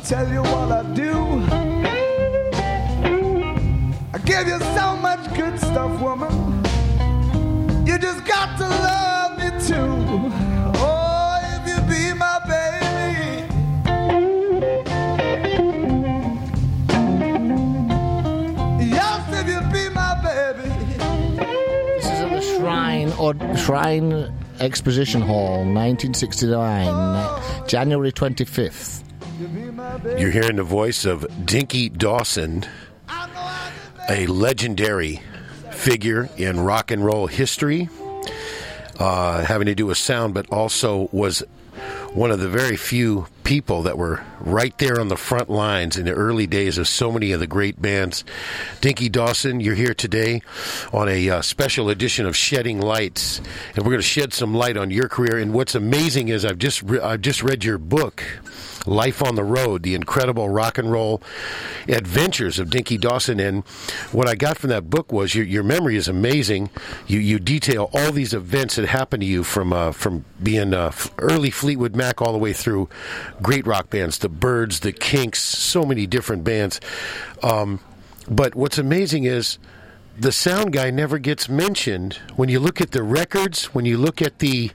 tell you what I do. I give you so much good stuff, woman. You just got to love me too. Oh, if you be my baby. Yes, if you be my baby. This is at the Shrine Exposition Hall, 1969, January 25th. You're hearing the voice of Dinky Dawson, a legendary figure in rock and roll history, having to do with sound, but also was one of the very few people that were right there on the front lines in the early days of so many of the great bands. Dinky Dawson, you're here today on a special edition of Shedding Lights, and we're going to shed some light on your career. And what's amazing is I've just read your book, Life on the Road, the incredible rock and roll adventures of Dinky Dawson. And what I got from that book was your memory is amazing. You detail all these events that happened to you from being early Fleetwood Mac all the way through great rock bands, the Byrds, the Kinks, so many different bands. But what's amazing is the sound guy never gets mentioned. When you look at the records, when you look at the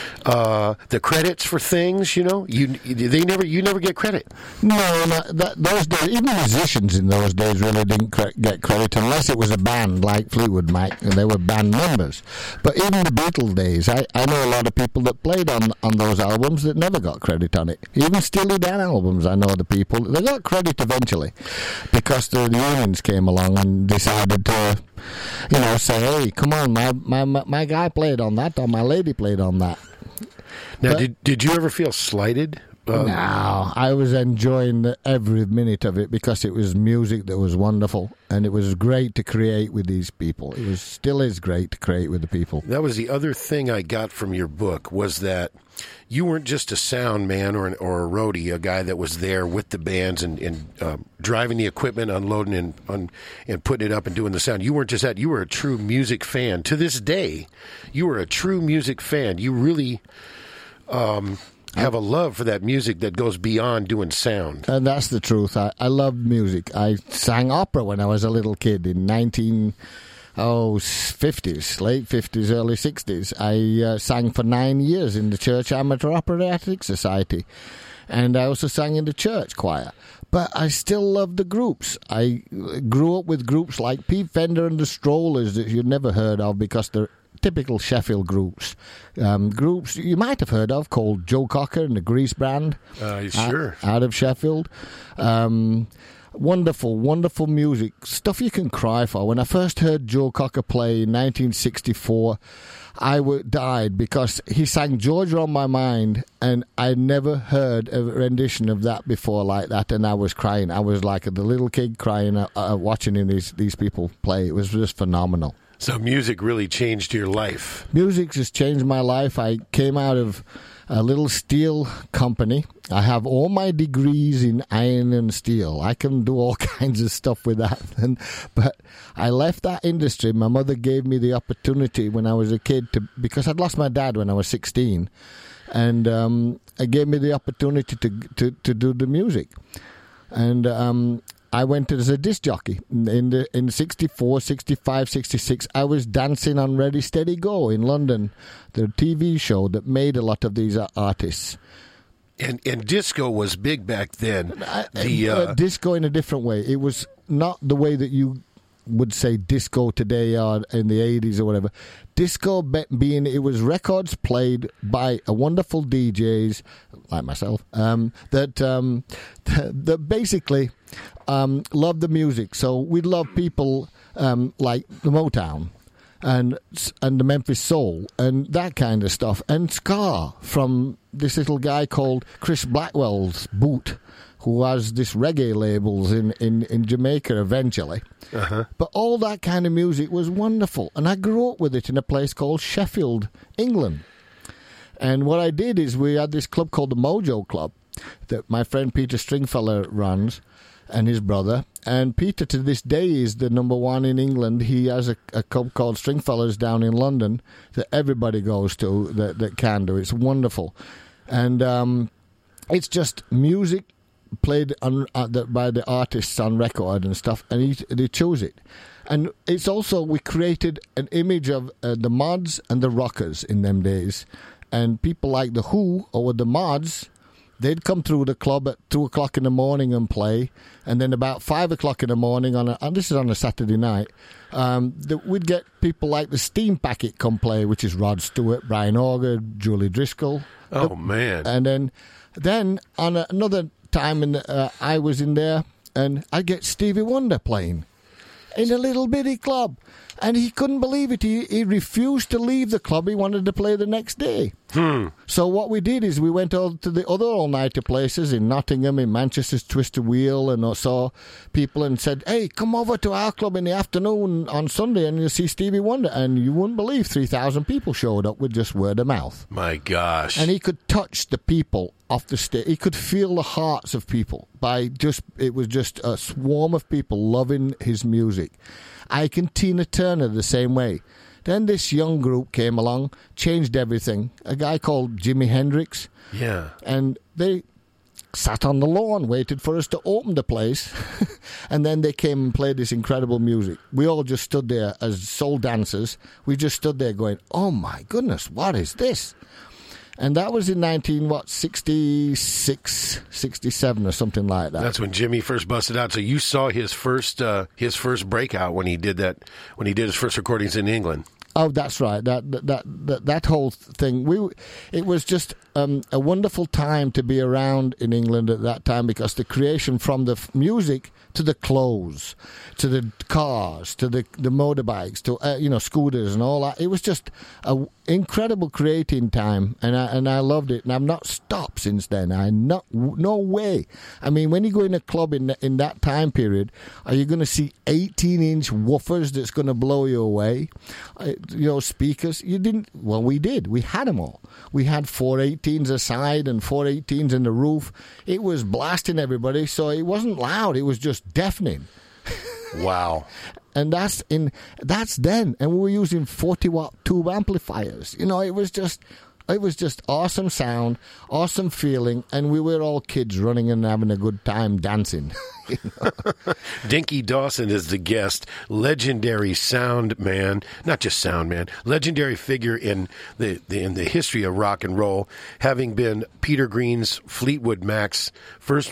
credits for things, you never get credit. No, those days, even musicians in those days really didn't get credit unless it was a band like Fleetwood Mac and they were band members. But even the Beatles days, I know a lot of people that played on those albums that never got credit on it. Even Steely Dan albums, I know the people, they got credit eventually because the unions came along and decided to say, hey, come on, my guy played on that, or my lady played on that. Now, did you ever feel slighted? No, I was enjoying every minute of it because it was music that was wonderful, and it was great to create with these people. It still is great to create with the people. That was the other thing I got from your book, was that you weren't just a sound man or a roadie, a guy that was there with the bands and driving the equipment, unloading and putting it up and doing the sound. You weren't just that. You were a true music fan. To this day, you are a true music fan. You really have a love for that music that goes beyond doing sound. And that's the truth. I love music. I sang opera when I was a little kid in 50s, late 50s, early 60s. I sang for 9 years in the Church Amateur Operatic Society. And I also sang in the church choir. But I still love the groups. I grew up with groups like Pete Fender and the Strollers that you'd never heard of because they're typical Sheffield groups. Groups you might have heard of called Joe Cocker and the Grease Band. Sure. Out of Sheffield. Wonderful, wonderful music. Stuff you can cry for. When I first heard Joe Cocker play in 1964, I died because he sang Georgia on My Mind, and I never heard a rendition of that before like that, and I was crying. I was like the little kid crying, watching these people play. It was just phenomenal. So music really changed your life. Music just changed my life. I came out of a little steel company. I have all my degrees in iron and steel. I can do all kinds of stuff with that. But I left that industry. My mother gave me the opportunity when I was a kid because I'd lost my dad when I was 16. And it gave me the opportunity to do the music. And I went as a disc jockey in 64, 65, 66. I was dancing on Ready, Steady, Go in London, the TV show that made a lot of these artists. And disco was big back then. Disco in a different way. It was not the way that you would say disco today or in the 80s or whatever. Disco being, it was records played by a wonderful DJs like myself that basically loved the music. So we'd love people like the Motown and the Memphis Soul and that kind of stuff, and ska from this little guy called Chris Blackwell's Boot, who has this reggae labels in Jamaica eventually. Uh-huh. But all that kind of music was wonderful. And I grew up with it in a place called Sheffield, England. And what I did is we had this club called the Mojo Club that my friend Peter Stringfellow runs and his brother. And Peter to this day is the number one in England. He has a club called Stringfellows down in London that everybody goes to that can do. It's wonderful. And it's just music played on by the artists on record and stuff, and they chose it. And it's also, we created an image of the mods and the rockers in them days. And people like the Who, or the mods, they'd come through the club at 2 o'clock in the morning and play. And then about 5 o'clock in the morning, and this is on a Saturday night, we'd get people like the Steam Packet come play, which is Rod Stewart, Brian Auger, Julie Driscoll. Oh, man. And then on another time, I was in there, and I'd get Stevie Wonder playing in a little bitty club. And he couldn't believe it. He refused to leave the club. He wanted to play the next day. So what we did is we went out to the other all-nighter places in Nottingham, in Manchester's Twisted Wheel, and I saw people and said, hey, come over to our club in the afternoon on Sunday and you'll see Stevie Wonder. And you wouldn't believe 3,000 people showed up with just word of mouth. My gosh. And he could touch the people off the stage. He could feel the hearts of people it was just a swarm of people loving his music. Ike and Tina Turner the same way. Then this young group came along, changed everything. A guy called Jimi Hendrix. Yeah. And they sat on the lawn, waited for us to open the place. And then they came and played this incredible music. We all just stood there as soul dancers. We just stood there going, oh my goodness, what is this? And that was in 1966, 67 or something like that. That's when Jimmy first busted out. So you saw his first breakout when he did his first recordings in England. Oh, that's right. That whole thing. It was just a wonderful time to be around in England at that time, because the creation from the music to the clothes, to the cars, to the motorbikes, to scooters and all that. It was just an incredible creating time, and I loved it. And I've not stopped since then. No way. I mean, when you go in a club in that time period, are you going to see 18-inch woofers that's going to blow you away? Speakers. You didn't. Well, we did. We had them all. We had 418s aside and 418s in the roof. It was blasting everybody, so it wasn't loud. It was just deafening. Wow. And that's then. And we were using 40-watt tube amplifiers. It was just awesome sound, awesome feeling, and we were all kids running and having a good time dancing. Dinky Dawson is the guest, legendary sound man, not just sound man, legendary figure in the history of rock and roll, having been Peter Green's Fleetwood Mac's first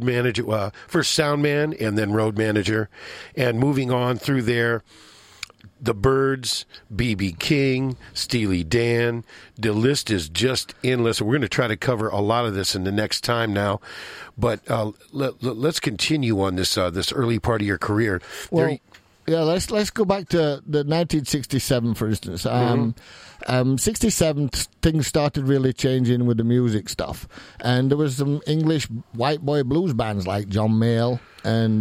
sound man and then road manager, and moving on through there. The Byrds, B.B. King, Steely Dan. The list is just endless. We're going to try to cover a lot of this in the next time now, but let's continue on this early part of your career. Well, let's go back to the 1967, for instance. 67, things started really changing with the music stuff, and there was some English white boy blues bands like John Mayall and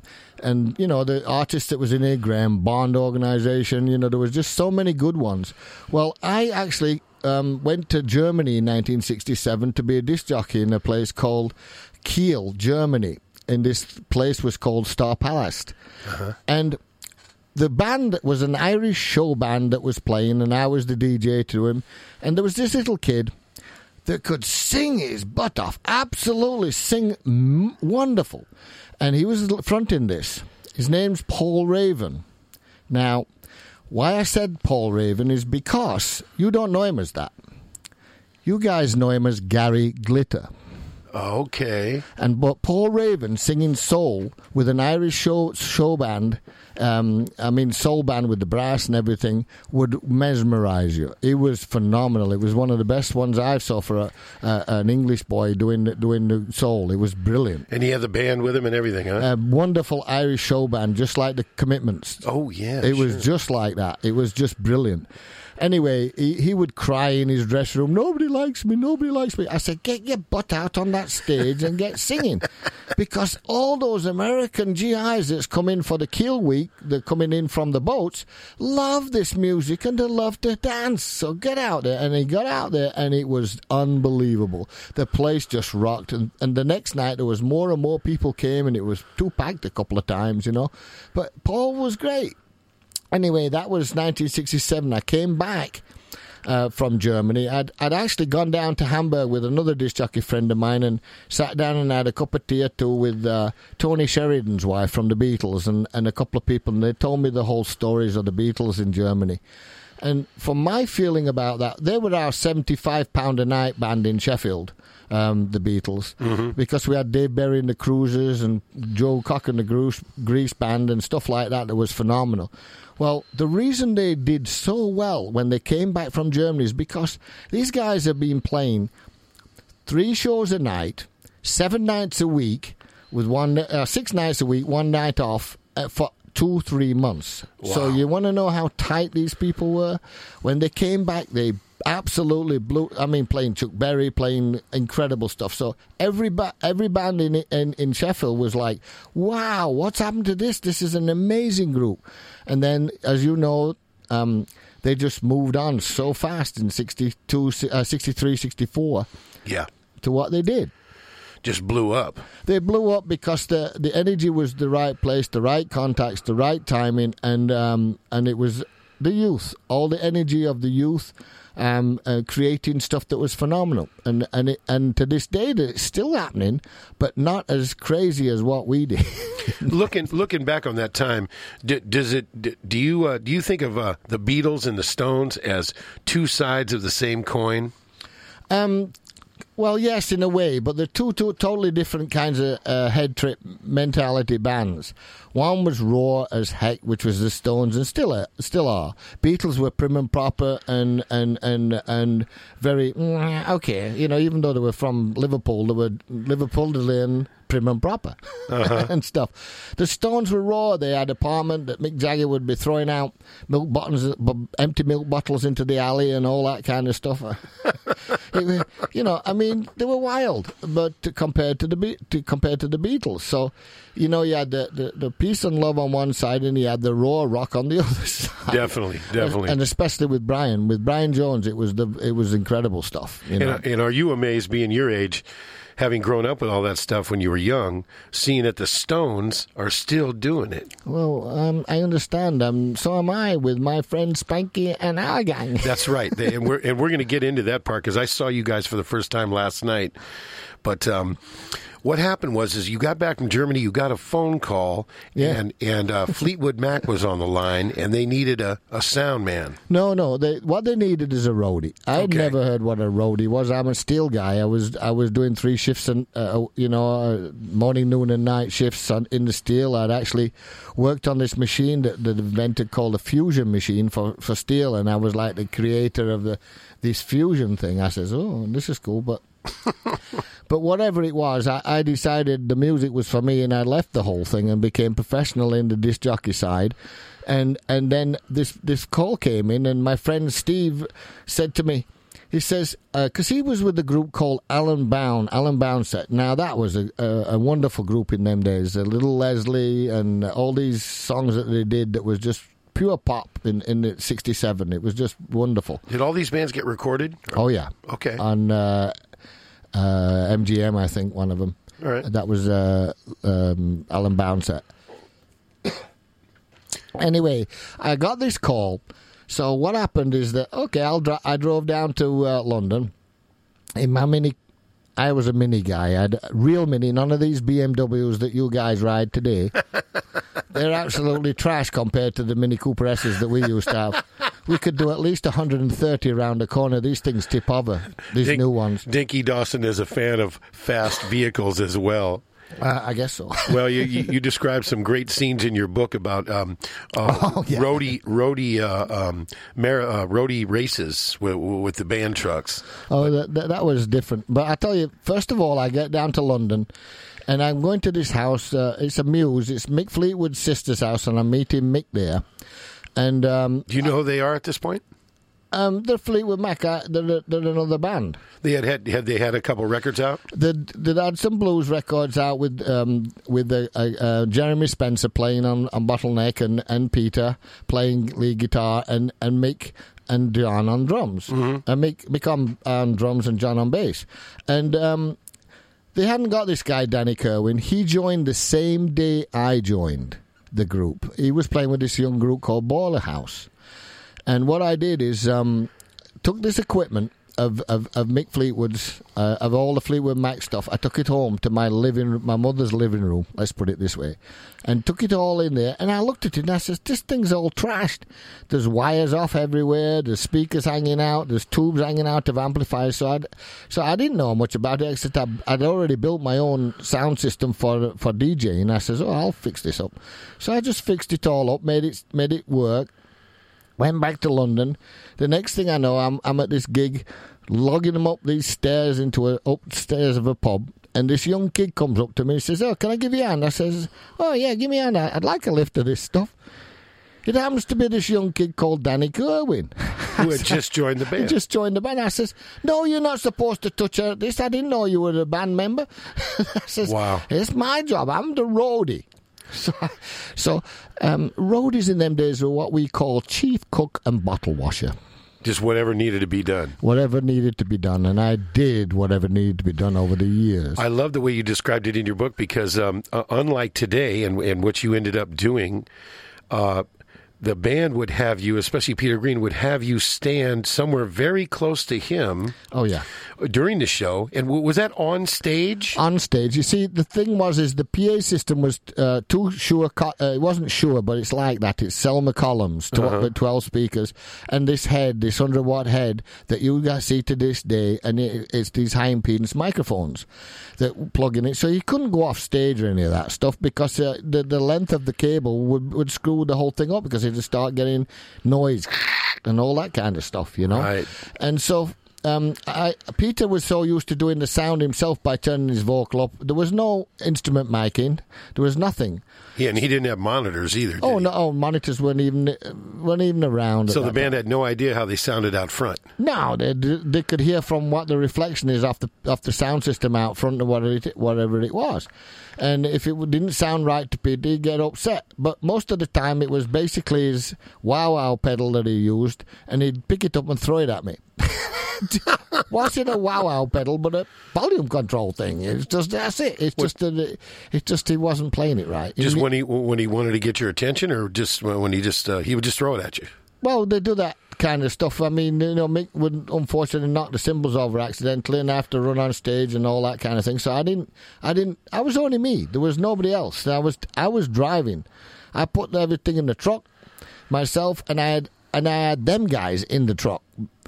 the artist that was in it, Graham Bond Organization. There was just so many good ones. Well, I actually went to Germany in 1967 to be a disc jockey in a place called Kiel, Germany, and this place was called Star Palace. And the band was an Irish show band that was playing, and I was the DJ to him. And there was this little kid that could sing his butt off, absolutely sing wonderful. And he was fronting this. His name's Paul Raven. Now, why I said Paul Raven is because you don't know him as that. You guys know him as Gary Glitter. Okay. But Paul Raven singing soul with an Irish show band, soul band with the brass and everything, would mesmerize you. It was phenomenal. It was one of the best ones I saw for an English boy doing the soul. It was brilliant. And he had the band with him and everything, huh? A wonderful Irish show band, just like the Commitments. Oh, yeah. It was just like that. It was just brilliant. Anyway, he would cry in his dressing room, nobody likes me. I said, get your butt out on that stage and get singing. Because all those American GIs that's come in for the Kiel Week, they're coming in from the boats, love this music and they love to dance. So get out there. And he got out there and it was unbelievable. The place just rocked. And the next night there was more and more people came, and it was too packed a couple of times, But Paul was great. Anyway, that was 1967. I came back, from Germany. I'd actually gone down to Hamburg with another disc jockey friend of mine and sat down and had a cup of tea or two with Tony Sheridan's wife from the Beatles and a couple of people, and they told me the whole stories of the Beatles in Germany. And from my feeling about that, they were our £75 a night band in Sheffield, the Beatles, because we had Dave Berry and the Cruisers and Joe Cocker and the Grease Band and stuff like that. That was phenomenal. Well, the reason they did so well when they came back from Germany is because these guys have been playing 3 shows a night, 7 nights a week, with 6 nights a week, 1 night off for 2-3 months. Wow. So you want to know how tight these people were? When they came back, they absolutely blew. I mean, playing Chuck Berry, playing incredible stuff. So every band in Sheffield was like, wow, what's happened to this? This is an amazing group. And then, as you know, they just moved on so fast in 62, 63, 64 to what they did. Just blew up. They blew up because the energy was the right place, the right contacts, the right timing, and it was the youth, all the energy of the youth, creating stuff that was phenomenal. And to this day, it's still happening, but not as crazy as what we did. Looking back on that time, do you think of the Beatles and the Stones as two sides of the same coin? Well, yes, in a way, but they're two totally different kinds of head trip mentality bands. One was raw as heck, which was the Stones, and still are. Beatles were prim and proper and very okay. You know, even though they were from Liverpool, they were Liverpudlian prim and proper and stuff. The Stones were raw. They had an apartment that Mick Jagger would be throwing out empty milk bottles into the alley and all that kind of stuff. You know, I mean, they were wild, but compared to the Beatles. So, you know, you had the peace and love on one side, and you had the raw rock on the other side. Definitely. And especially with Brian Jones, it was incredible stuff. You know? And are you amazed, being your age, having grown up with all that stuff when you were young, seeing that the Stones are still doing it? Well, I understand. So am I with my friend Spanky and our gang. That's right. And we're going to get into that part because I saw you guys for the first time last night. But what happened was you got back from Germany, you got a phone call, and Fleetwood Mac was on the line, and they needed a sound man. No, what they needed is a roadie. I'd never heard what a roadie was. I'm a steel guy. I was doing 3 shifts, and morning, noon, and night shifts in the steel. I'd actually worked on this machine that invented called a fusion machine for steel, and I was like the creator of this fusion thing. I says, oh, this is cool, but whatever it was, I decided the music was for me, and I left the whole thing and became professional in the disc jockey side. And then this call came in, and my friend Steve said to me, he says, because he was with a group called Alan Bound set. Now, that was a wonderful group in them days. Little Leslie and all these songs that they did that was just pure pop in 67. It was just wonderful. Did all these bands get recorded? Oh, yeah. Okay. On MGM, I think, one of them. All right. That was Alan Bound set. Anyway, I got this call. So what happened is that, I drove down to London in my Mini. I was a Mini guy. I had a real Mini, none of these BMWs that you guys ride today. They're absolutely trash compared to the Mini Cooper S's that we used to have. We could do at least 130 around the corner. These things tip over, these new ones. Dinky Dawson is a fan of fast vehicles as well. I guess so. Well, you described some great scenes in your book about roadie races with the band trucks. Oh, that was different. But I tell you, first of all, I get down to London, and I'm going to this house. It's a Muse. It's Mick Fleetwood's sister's house, and I'm meeting Mick there. And do you know who they are at this point? They're Fleetwood Mac. They're another band. They had a couple records out. They had some blues records out with Jeremy Spencer playing on Bottleneck and Peter playing lead guitar and Mick and John on drums. Mm-hmm. And Mick on drums and John on bass. And they hadn't got this guy Danny Kerwin. He joined the same day I joined the group. He was playing with this young group called Boiler House. And what I did is took this equipment of Mick Fleetwood's, of all the Fleetwood Mac stuff. I took it home to my mother's living room, let's put it this way, and took it all in there, and I looked at it and I said, this thing's all trashed. There's wires off everywhere, there's speakers hanging out, there's tubes hanging out of amplifiers, so I didn't know much about it, except I'd already built my own sound system for DJing. I says, I'll fix this up. So I just fixed it all up, made it work. Went back to London. The next thing I know, I'm at this gig, logging them up these stairs upstairs of a pub, and this young kid comes up to me and says, can I give you a hand? I says, yeah, give me a hand. I'd like a lift of this stuff. It happens to be this young kid called Danny Kerwin. Who had just joined the band. He just joined the band. I says, no, you're not supposed to touch this. I didn't know you were a band member. I says, wow. It's my job. I'm the roadie. So roadies in them days were what we call chief cook and bottle washer. Just whatever needed to be done. Whatever needed to be done, and I did whatever needed to be done over the years. I love the way you described it in your book because unlike today and what you ended up doing, the band would have you, especially Peter Green, would have you stand somewhere very close to him. Oh, yeah. During the show. And was that on stage? On stage. You see, the thing is the PA system was too Shure. It wasn't Shure, but it's like that. It's Selma columns, 12 speakers, and this 100-watt head that you guys see to this day, and it's these high impedance microphones that plug in it. So you couldn't go off stage or any of that stuff because the length of the cable would screw the whole thing up because it'd start getting noise and all that kind of stuff, you know. Right. And so Peter was so used to doing the sound himself by turning his vocal up. There was no instrument miking. There was nothing. Yeah, and he didn't have monitors either. No, monitors weren't even around. So the band had no idea how they sounded out front. No, they could hear from what the reflection is off the sound system out front of whatever it was. And if it didn't sound right to Pete, he'd get upset. But most of the time, it was basically his wow pedal that he used, and he'd pick it up and throw it at me. Wasn't a wow pedal, but a volume control thing. It's just that's it. It's just he wasn't playing it right. Just when he wanted to get your attention, or just when he would just throw it at you. Well, they do that kind of stuff. I mean, Mick would unfortunately knock the cymbals over accidentally and have to run on stage and all that kind of thing. So I was only me. There was nobody else. I was driving. I put everything in the truck myself, and I had them guys in the truck.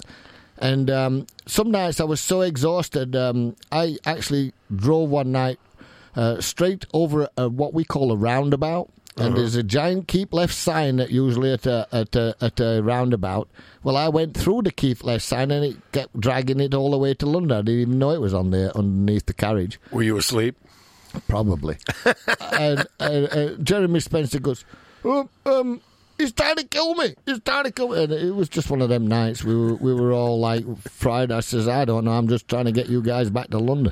And some nights I was so exhausted, I actually drove one night straight over what we call a roundabout. And there's a giant Keep Left sign that usually at a roundabout. Well, I went through the Keep Left sign and it kept dragging it all the way to London. I didn't even know it was on there underneath the carriage. Were you asleep? Probably. and Jeremy Spencer goes, he's trying to kill me. He's trying to kill me. And it was just one of them nights. We were all like fried. I says, I don't know. I'm just trying to get you guys back to London.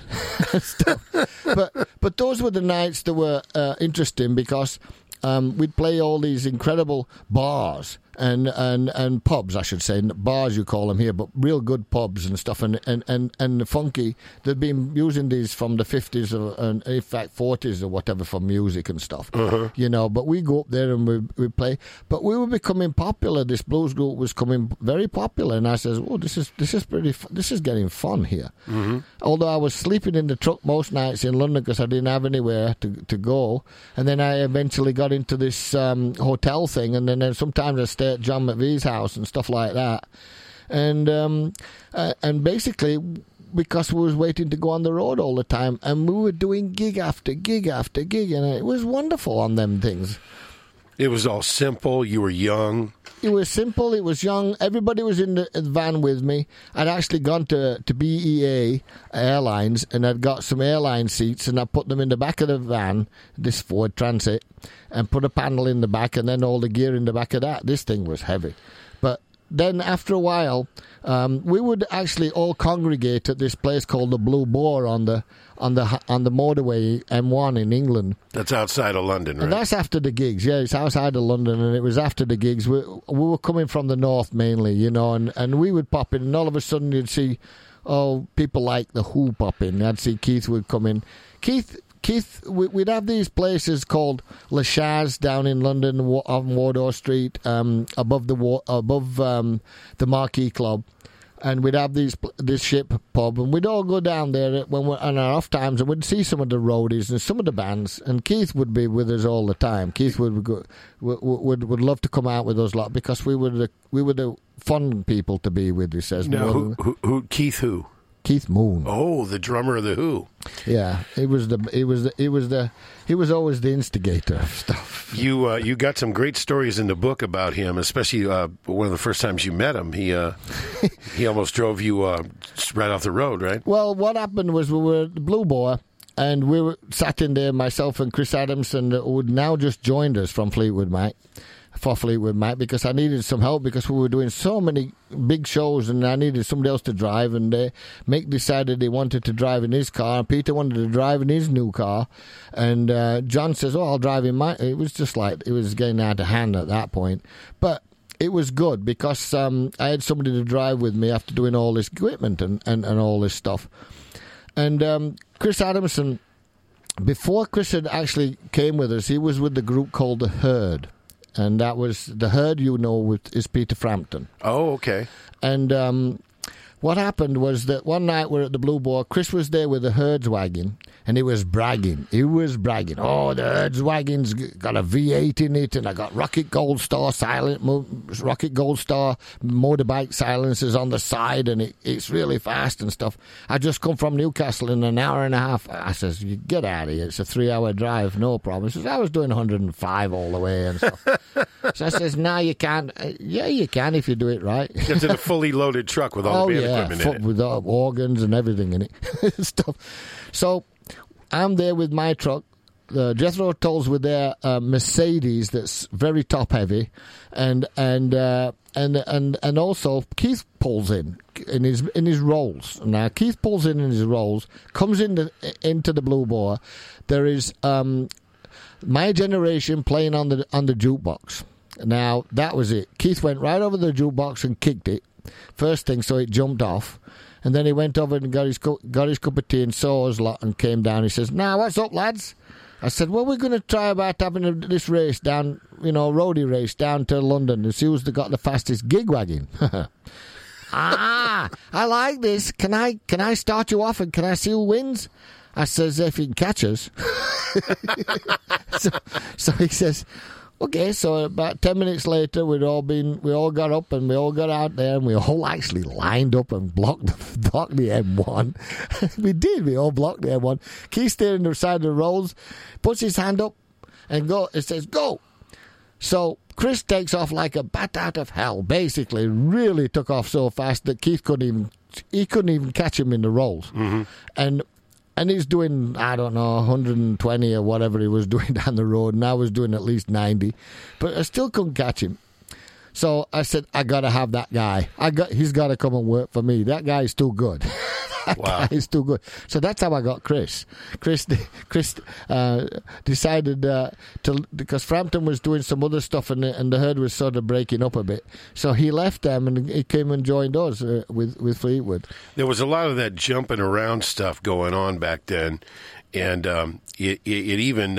But those were the nights that were interesting because we'd play all these incredible bars and pubs, I should say. Bars you call them here, but real good pubs and stuff. And the funky, they'd been using these from the 50s and in fact 40s or whatever for music and stuff. You know, but we go up there and we play. But we were becoming popular. This blues group was coming very popular, and I says, "Oh, this is getting fun here." Although I was sleeping in the truck most nights in London because I didn't have anywhere to go, and then I eventually got into this hotel thing, and then sometimes I stayed at John McVie's house and stuff like that, and basically because we was waiting to go on the road all the time, and we were doing gig after gig after gig, and it was wonderful on them things. It was all simple. You were young. It was simple. It was young. Everybody was in the van with me. I'd actually gone to BEA Airlines, and I'd got some airline seats, and I put them in the back of the van, this Ford Transit, and put a panel in the back, and then all the gear in the back of that. This thing was heavy. But then after a while, we would actually all congregate at this place called the Blue Boar on the motorway M1 in England. That's outside of London, right? And that's after the gigs. Yeah, it's outside of London, and it was after the gigs. We were coming from the north mainly, you know, and we would pop in, and all of a sudden you'd see, people like the Who pop in. I'd see Keith would come in. Keith, we'd have these places called Le Chaz down in London on Wardour Street, above the Marquee Club. And we'd have this ship pub, and we'd all go down there when we're on our off times, and we'd see some of the roadies and some of the bands. And Keith would be with us all the time. Keith would love to come out with us a lot because we were the fun people to be with. He says. No, who Keith who? Keith Moon. Oh, the drummer of the Who. Yeah, he was always the instigator of stuff. You got some great stories in the book about him, especially one of the first times you met him. He almost drove you right off the road, right? Well, what happened was we were at the Blue Boar, and we were sat in there, myself and Chris Adamson, who had now just joined us from Fleetwood Mac. For Fleetwood Mac, because I needed some help because we were doing so many big shows and I needed somebody else to drive, and Mick decided he wanted to drive in his car and Peter wanted to drive in his new car, and John says, I'll drive in mine. It was just like it was getting out of hand at that point, but it was good because I had somebody to drive with me after doing all this equipment and all this stuff. And Chris Adamson, before Chris had actually came with us, he was with the group called The Herd. And that was the Herd, is Peter Frampton. Oh, okay. And what happened was that one night we're at the Blue Boar. Chris was there with the Herd's wagon, and he was bragging. Oh, the Herd's wagon's got a V8 in it, and I got Rocket Gold Star motorbike silencers on the side, and it's really fast and stuff. I just come from Newcastle in an hour and a half. I says, you get out of here. It's a 3-hour drive, no problem. He says, I was doing 105 all the way and stuff. So I says, no, you can't. Yeah, you can if you do it right. It's in a fully loaded truck with all the band equipment in it. With organs and everything in it. Stuff. So I'm there with my truck. Jethro Tulls with their Mercedes that's very top heavy, and also Keith pulls in his Rolls. Now Keith pulls in his Rolls, comes into the Blue Boar. There is My Generation playing on the jukebox. Now that was it. Keith went right over the jukebox and kicked it first thing, so it jumped off. And then he went over and got his cup of tea and saw us lot and came down. He says, "Now, what's up, lads?" I said, "Well, we're going to try about having this race down, roadie race down to London and see who's got the fastest gig wagon." I like this. Can I start you off and can I see who wins? I says, if he can catch us. So he says, okay. So about 10 minutes later, we all got up and we all got out there and we all actually lined up and blocked the M1. We did. We all blocked the M1. Keith steering the side of the roads, puts his hand up and it says, go. So Chris takes off like a bat out of hell, basically really took off so fast that Keith couldn't even catch him in the rolls. Mm-hmm. And he's doing, I don't know, 120 or whatever he was doing down the road, and I was doing at least 90. But I still couldn't catch him. So I said, I got to have that guy. He's got to come and work for me. That guy is too good. That guy is too good. So that's how I got Chris. Chris decided because Frampton was doing some other stuff and the Herd was sort of breaking up a bit. So he left them and he came and joined us with Fleetwood. There was a lot of that jumping around stuff going on back then, and it even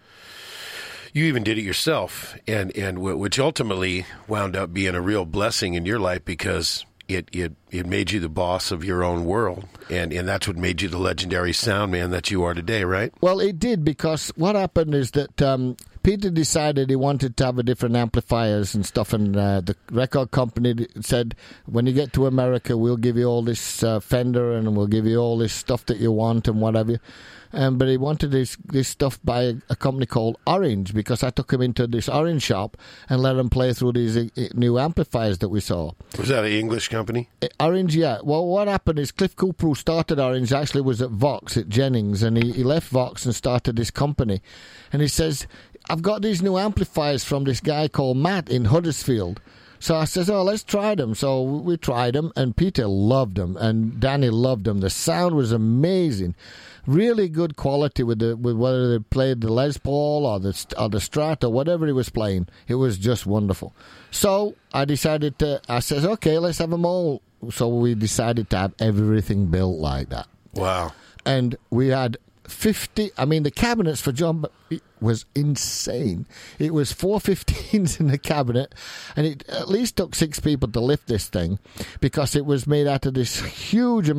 you even did it yourself, and which ultimately wound up being a real blessing in your life because it made you the boss of your own world, and that's what made you the legendary sound man that you are today, right? Well, it did, because what happened is that Peter decided he wanted to have a different amplifiers and stuff, and the record company said, when you get to America, we'll give you all this Fender and we'll give you all this stuff that you want and whatever. But he wanted this stuff by a company called Orange, because I took him into this Orange shop and let him play through these new amplifiers that we saw. Was that an English company? Orange, yeah. Well, what happened is Cliff Cooper, who started Orange, actually was at Vox at Jennings, and he left Vox and started this company. And he says, I've got these new amplifiers from this guy called Matt in Huddersfield. So I says, let's try them. So we tried them, and Peter loved them, and Danny loved them. The sound was amazing. Really good quality with whether they played the Les Paul or the Strat or whatever he was playing. It was just wonderful. So I says, okay, let's have them all. So we decided to have everything built like that. Wow. And we had 50. I mean, the cabinets for John it was insane. It was 415s in the cabinet, and it at least took 6 people to lift this thing because it was made out of this huge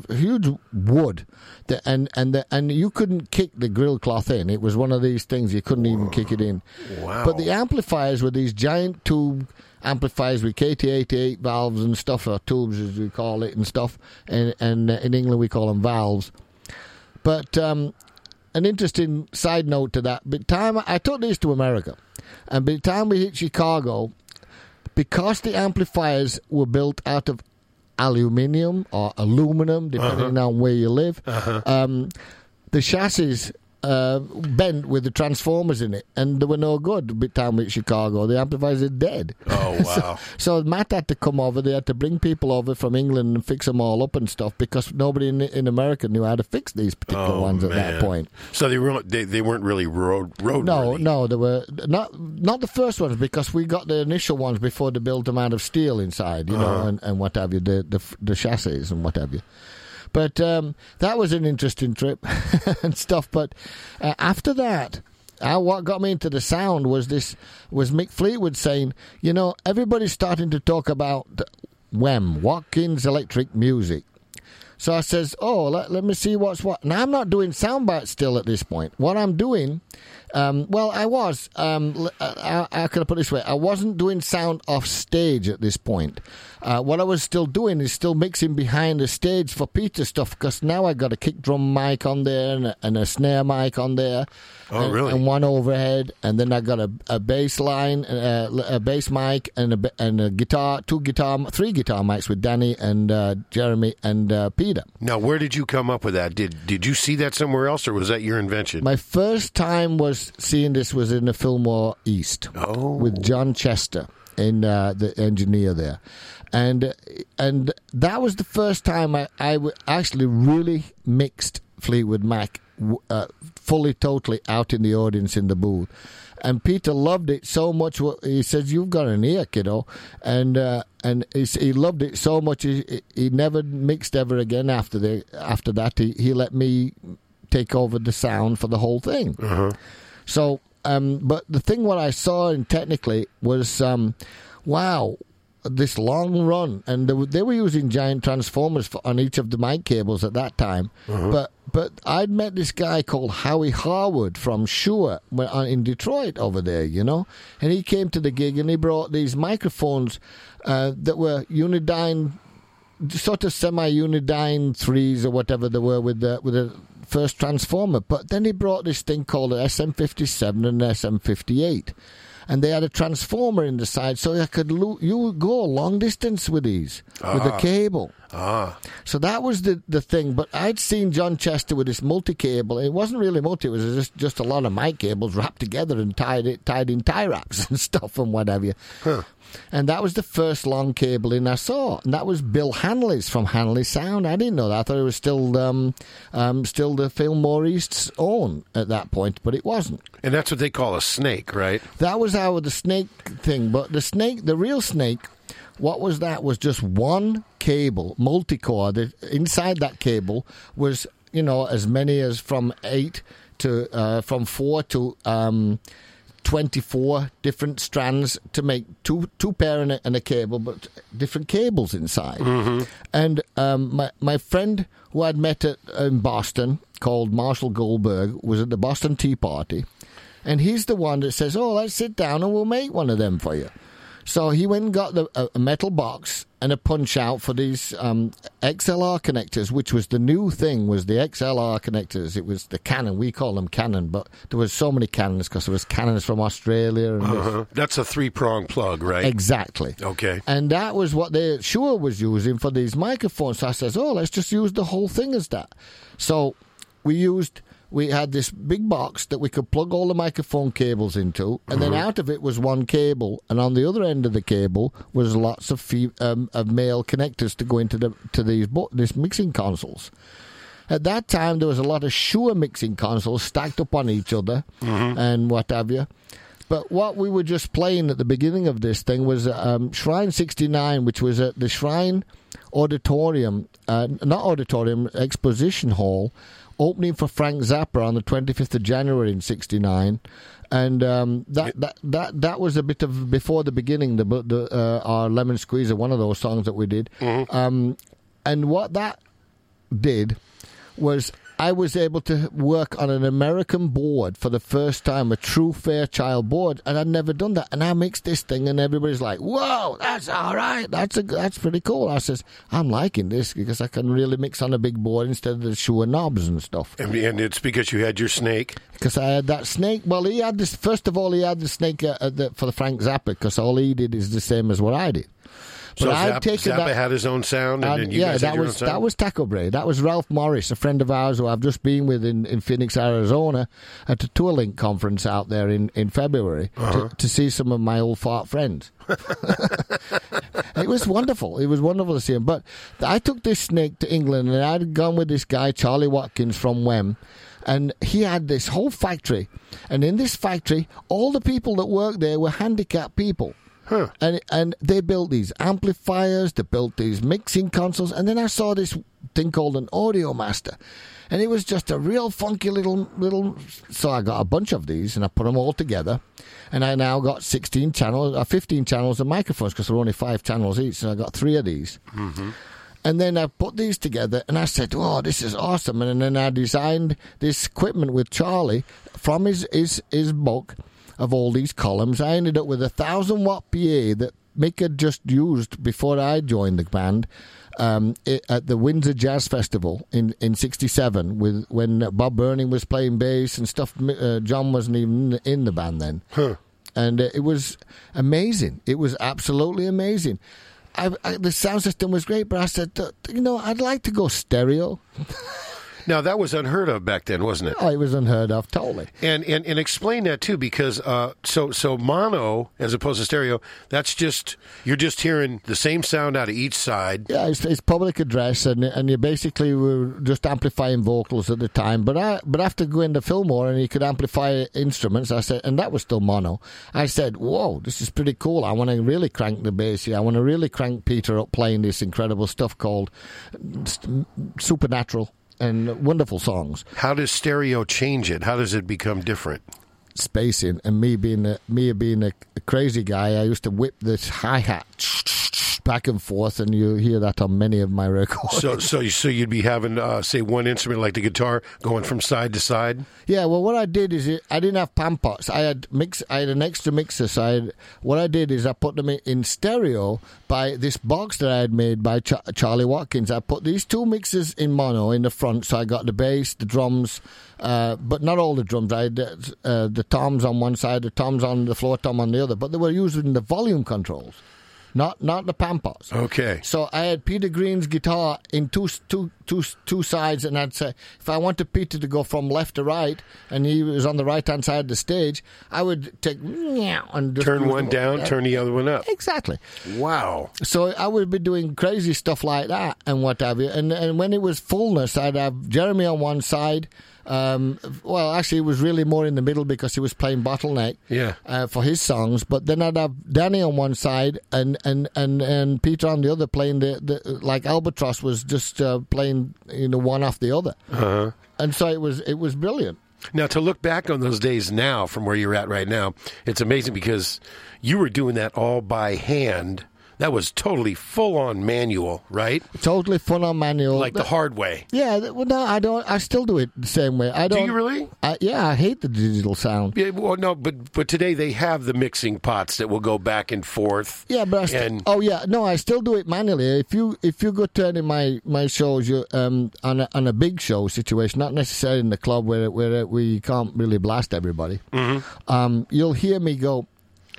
wood, and you couldn't kick the grill cloth in. It was one of these things you couldn't even kick it in. Wow! But the amplifiers were these giant tube amplifiers with KT88 valves and stuff, or tubes as we call it and stuff, and in England we call them valves. But an interesting side note to that, by the time I took these to America, and by the time we hit Chicago, because the amplifiers were built out of aluminium or aluminum, depending on where you live, the chassis bent with the transformers in it, and they were no good. By the time we hit Chicago, the amplifiers are dead. Oh, wow. so Matt had to come over. They had to bring people over from England and fix them all up and stuff because nobody in America knew how to fix these particular ones at that point. So they weren't really road No, they were not the first ones because we got the initial ones before they built them out of steel inside, you know, and what have you, the chassis and what have you. But that was an interesting trip and stuff. But after that, what got me into the sound was Mick Fleetwood saying, you know, everybody's starting to talk about WEM, Watkins Electric Music. So I says, let me see what's what. Now, I'm not doing sound bites still at this point. What I'm doing, I was. How can I put it this way? I wasn't doing sound off stage at this point. What I was still doing is still mixing behind the stage for Peter stuff because now I got a kick drum mic on there and a snare mic on there. Oh, really? And one overhead, and then I got a bass line, a bass mic, and a guitar, 3 guitar mics with Danny and Jeremy and Peter. Now, where did you come up with that? Did you see that somewhere else, or was that your invention? My first time was seeing this was in the Fillmore East with John Chester, the engineer there. And that was the first time I actually really mixed Fleetwood Mac fully, totally out in the audience in the booth. And Peter loved it so much. He says, "You've got an ear, kiddo," and he loved it so much. He never mixed ever again after that. He let me take over the sound for the whole thing. So, but the thing what I saw technically was, wow. This long run, and they were using giant transformers on each of the mic cables at that time. But I'd met this guy called Howie Harwood from Shure in Detroit over there, you know, and he came to the gig and he brought these microphones that were Unidyne, sort of semi-Unidyne 3s or whatever they were with the first transformer. But then he brought this thing called an SM57 and an SM58. And they had a transformer in the side, so you go a long distance with these, with the cable. So that was the thing. But I'd seen John Chester with this multi-cable. It wasn't really multi. It was just a lot of mic cables wrapped together and tied in tie wraps and stuff and whatever. And that was the first long cabling I saw. And that was Bill Hanley's from Hanley Sound. I didn't know that. I thought it was still the Fillmore East's own at that point, but it wasn't. And that's what they call a snake, right? That was the snake thing. But the real snake, what was that? Was just one cable, multi-core. Inside that cable was, you know, as many as from 4 to 24 different strands to make two pair and a cable, but different cables inside. And my friend who I'd met in Boston, called Marshall Goldberg, was at the Boston Tea Party, and he's the one that says, let's sit down and we'll make one of them for you. So he went and got a metal box and a punch out for these XLR connectors, which was the new thing, was the XLR connectors. It was the Canon. We call them Canon, but there was so many Canons because there was Canons from Australia. And That's a 3-prong plug, right? Exactly. Okay. And that was what Shure was using for these microphones. So I says, let's just use the whole thing as that. So we had this big box that we could plug all the microphone cables into, and then out of it was one cable, and on the other end of the cable was lots of male connectors to go into these mixing consoles. At that time, there was a lot of Shure mixing consoles stacked up on each other and what have you. But what we were just playing at the beginning of this thing was Shrine 69, which was at the Shrine Auditorium, Exposition Hall, opening for Frank Zappa on the 25th of January in '69. And that was a bit of before the beginning, our Lemon Squeezer, one of those songs that we did. Mm-hmm. And what that did was I was able to work on an American board for the first time, a true Fairchild board, and I'd never done that. And I mixed this thing, and everybody's like, "Whoa, that's all right. That's pretty cool." I says, "I'm liking this because I can really mix on a big board instead of the Shure knobs and stuff." And it's because you had your snake. Because I had that snake. Well, he had this. First of all, he had the snake for the Frank Zappa, because all he did is the same as what I did. So Zappa had his own sound, and then you guys had your own sound? That was Taco Bray. That was Ralph Morris, a friend of ours who I've just been with in Phoenix, Arizona, at a Tour Link conference out there in February to see some of my old fart friends. It was wonderful. It was wonderful to see him. But I took this snake to England, and I'd gone with this guy, Charlie Watkins from Wem, and he had this whole factory. And in this factory, all the people that worked there were handicapped people. Huh. And they built these amplifiers, they built these mixing consoles, and then I saw this thing called an Audio Master, and it was just a real funky little. So I got a bunch of these, and I put them all together, and I now got 15 channels of microphones, because there were only 5 channels each, so I got 3 of these. Mm-hmm. And then I put these together, and I said, "Oh, this is awesome!" And then I designed this equipment with Charlie from his book of all these columns. I ended up with a 1,000-watt PA that Mick had just used before I joined the band at the Windsor Jazz Festival in '67, when Bob Burning was playing bass and stuff. John wasn't even in the band then. Huh. And it was amazing. It was absolutely amazing. The sound system was great, but I said, I'd like to go stereo. Now, that was unheard of back then, wasn't it? Oh, it was unheard of, totally. And explain that, too, because so mono, as opposed to stereo, that's just, you're just hearing the same sound out of each side. Yeah, it's public address, and you basically were just amplifying vocals at the time. But after going to Fillmore and you could amplify instruments, I said, and that was still mono, I said, whoa, this is pretty cool. I want to really crank the bass here. I want to really crank Peter up playing this incredible stuff called Supernatural. And wonderful songs. How does stereo change it? How does it become different? Spacing, and me being a crazy guy, I used to whip this hi-hat back and forth, and you hear that on many of my records. So you'd be having, say, one instrument like the guitar going from side to side? Yeah, well, what I did is I didn't have pan pots. I had an extra mixer, so what I did is I put them in stereo by this box that I had made by Charlie Watkins. I put these 2 mixers in mono in the front, so I got the bass, the drums, but not all the drums. I had the toms on one side, the toms on the floor tom on the other, but they were using the volume controls. Not the pan pots. Okay. So I had Peter Green's guitar in two sides, and I'd say if I wanted Peter to go from left to right, and he was on the right-hand side of the stage, I would take and just turn one down, turn the other one up. Exactly. Wow. So I would be doing crazy stuff like that and what have you. And when it was fullness, I'd have Jeremy on one side. Well, actually, it was really more in the middle because he was playing Bottleneck for his songs. But then I'd have Danny on one side and Peter on the other playing the like Albatross was just playing one off the other. Uh-huh. And so it was brilliant. Now, to look back on those days now from where you're at right now, it's amazing because you were doing that all by hand. That was totally full-on manual, right? Totally full-on manual. Like the hard way. Yeah, well, no, I don't. I still do it the same way. Do you really? Yeah, I hate the digital sound. Yeah, well, no, but today they have the mixing pots that will go back and forth. Yeah, but I still do it manually. If you go to any of my shows, you on a big show situation, not necessarily in the club where we can't really blast everybody. Mm-hmm. You'll hear me go.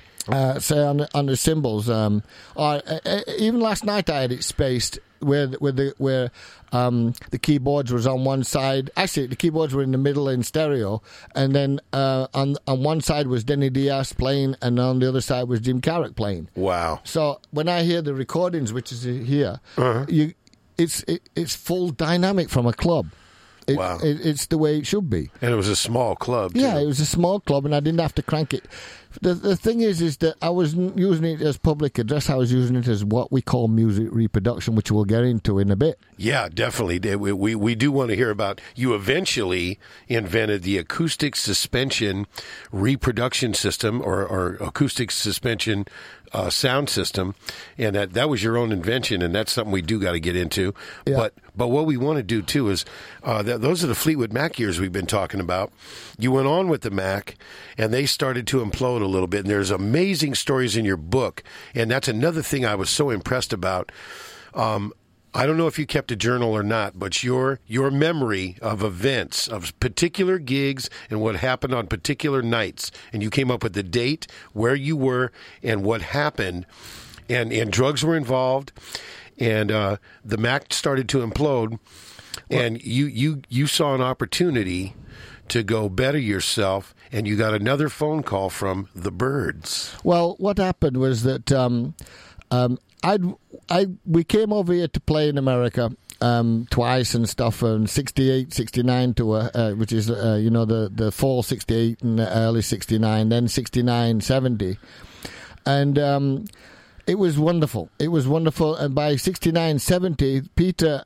Say on the cymbals, or even last night I had it spaced where the keyboards was on one side. Actually, the keyboards were in the middle in stereo, and then on one side was Denny Diaz playing, and on the other side was Jim Carrack playing. Wow! So when I hear the recordings, which is here, it's full dynamic from a club. Wow. It's the way it should be. And it was a small club, too. Yeah, it was a small club, and I didn't have to crank it. The thing is that I wasn't using it as public address. I was using it as what we call music reproduction, which we'll get into in a bit. Yeah, definitely. We do want to hear about you eventually invented the acoustic suspension reproduction system or acoustic suspension sound system, and that was your own invention, and that's something we do got to get into. Yeah. But what we want to do too is those are the Fleetwood Mac years we've been talking about. You went on with the Mac, and they started to implode a little bit. And there's amazing stories in your book, and that's another thing I was so impressed about. I don't know if you kept a journal or not, but your memory of events, of particular gigs and what happened on particular nights, and you came up with the date, where you were, and what happened, and drugs were involved, and the Mac started to implode, and you saw an opportunity to go better yourself, and you got another phone call from the Byrds. Well, what happened was that we came over here to play in America twice and stuff, and 68, 69 tour, which is the fall 68 and the early 69, then 69, 70, and it was wonderful. It was wonderful, and by 69, 70, Peter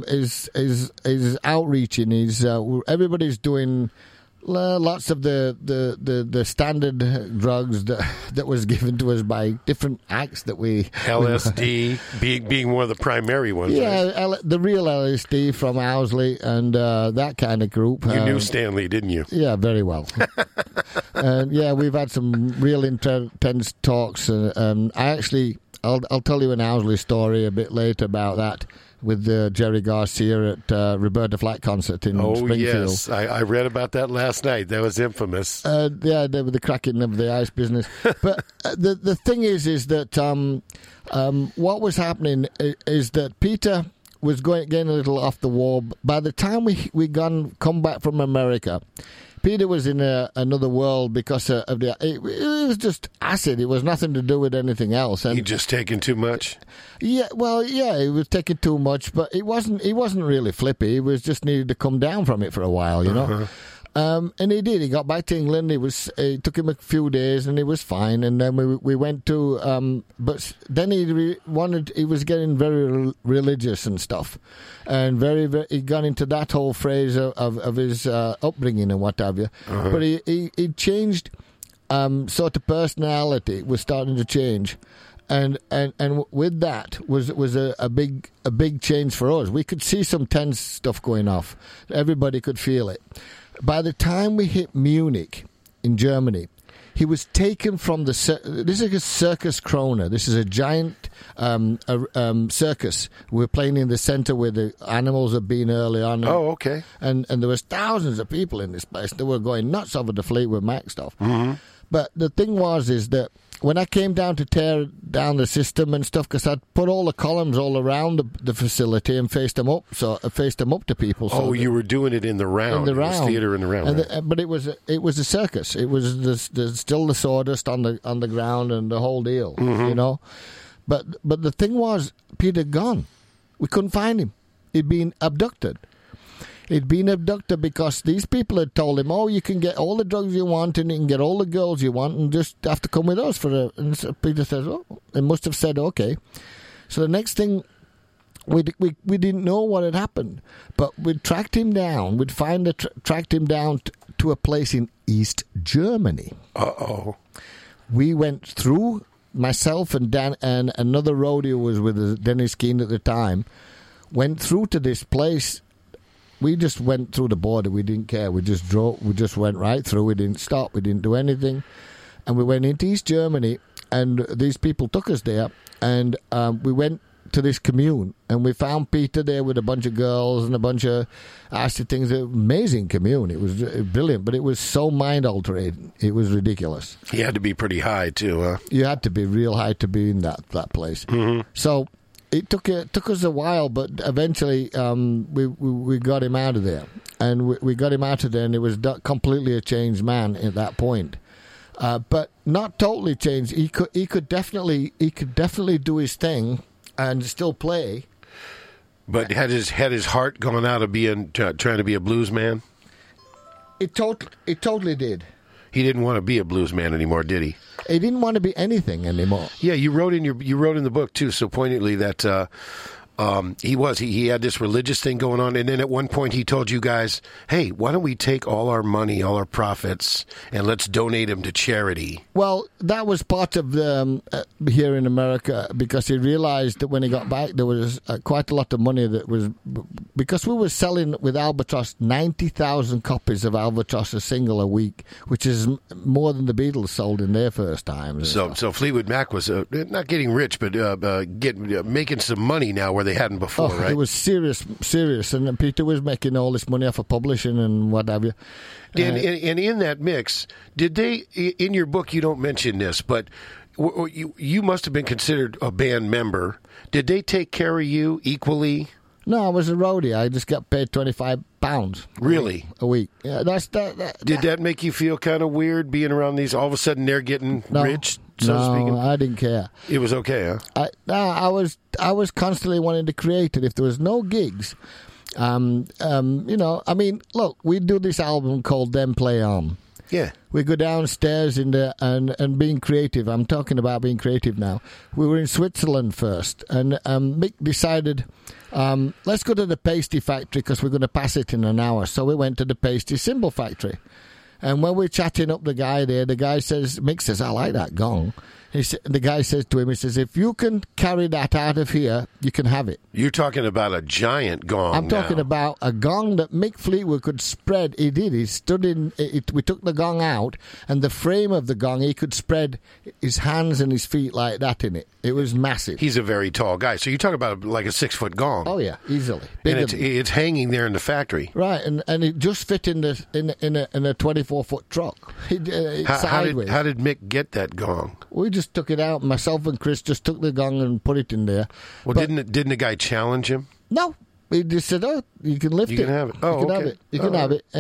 is outreaching. He's everybody's doing lots of the standard drugs that was given to us by different acts that we LSD being one of the primary ones. Yeah, right? The real LSD from Owsley and that kind of group. You knew Stanley, didn't you? Yeah, very well. And yeah, we've had some real intense talks. I'll tell you an Owsley story a bit later about that, with Jerry Garcia at Roberta Flack concert in Springfield. Oh, yes. I read about that last night. That was infamous. Yeah, they were the cracking of the ice business. But the thing is that what was happening is that Peter was getting a little off the wall. By the time we come back from America, Peter was in another world because of it was just acid. It was nothing to do with anything else. And he just taken too much? Yeah, well, yeah, he was taking too much, but he wasn't really flippy. He was just needed to come down from it for a while, you know. Uh-huh. And he did. He got back to England. It took him a few days, and he was fine. And then we went to. But then he was getting very religious and stuff, and very he got into that whole phrase of his upbringing and what have you. Uh-huh. But he changed. Sort of personality was starting to change. And with that was a big change for us. We could see some tense stuff going off. Everybody could feel it. By the time we hit Munich in Germany, he was taken from this is a Circus Krone. This is a giant circus. We're playing in the center where the animals have been early on. Oh, okay. And there was thousands of people in this place. They were going nuts over the Fleetwood Mac stuff. Mm-hmm. But the thing is that when I came down to tear down the system and stuff, because I'd put all the columns all around the facility and faced them up to people. So you were doing it in the round. In the round. It was theater in the round. But it was a circus. It was still the sawdust on the ground and the whole deal, mm-hmm. you know. But the thing was, Peter had gone. We couldn't find him. He'd been abducted. He'd been abducted because these people had told him, "Oh, you can get all the drugs you want and you can get all the girls you want, and just have to come with us And so Peter says, "Oh," they must have said, "Okay." So the next thing, we didn't know what had happened, but we tracked him down. We'd tracked him down to a place in East Germany. Uh-oh. We went through. Myself and Dan and another roadie who was with us, Dennis Keane at the time, went through to this place. We just went through the border. We didn't care. We just drove. We just went right through. We didn't stop. We didn't do anything. And we went into East Germany, and these people took us there. And we went to this commune, and we found Peter there with a bunch of girls and a bunch of acid things. Amazing commune. It was brilliant, but it was so mind-altering. It was ridiculous. He had to be pretty high, too, huh? You had to be real high to be in that place. Mm-hmm. So it took us a while, but eventually we got him out of there, and we got him out of there, and it was completely a changed man at that point, but not totally changed. He could definitely do his thing and still play, But had his heart gone out of being trying to be a blues man? It totally did. He didn't want to be a blues man anymore, did he? He didn't want to be anything anymore. Yeah, you wrote in the book too, so poignantly that he had this religious thing going on, and then at one point he told you guys, "Hey, why don't we take all our money, all our profits, and let's donate them to charity?" Well, that was part of the here in America, because he realized that when he got back, there was quite a lot of money that was, because we were selling with Albatross 90,000 copies of Albatross a single a week, which is more than the Beatles sold in their first time. So Fleetwood Mac was not getting rich, but making some money now where they hadn't before, right? It was serious, and Peter was making all this money off of publishing and what have you. And in that mix, did they, in your book, you don't mention this, but you must have been considered a band member. Did they take care of you equally? No, I was a roadie. I just got paid £25. Really? A week. Yeah, Did that make you feel kind of weird, being around these, all of a sudden they're getting rich, so to speak? No, I didn't care. It was okay, huh? I was constantly wanting to create it. If there was no gigs, look, we do this album called Then Play On. Yeah. We go downstairs and being creative. I'm talking about being creative now. We were in Switzerland first, and Mick decided, let's go to the pasty factory because we're going to pass it in an hour. So we went to the pasty cymbal factory. And when we're chatting up the guy there, Mick says, I like that gong. The guy says to him, he says, if you can carry that out of here, you can have it. You're talking about a giant gong. I'm talking about a gong that Mick Fleetwood could spread. He did. He stood in it. We took the gong out, and the frame of the gong, he could spread his hands and his feet like that in it. It was massive. He's a very tall guy. So you're talking about like a 6-foot gong. Oh, yeah, easily. And it's hanging there in the factory. Right, and it just fit in a 24-foot truck. Sideways. How did Mick get that gong? We just took it out. Myself and Chris just took the gong and put it in there. Well, didn't the guy challenge him? No, he just said, "Oh, you can lift it. You can have it. Oh, you can okay. have it. You can have it."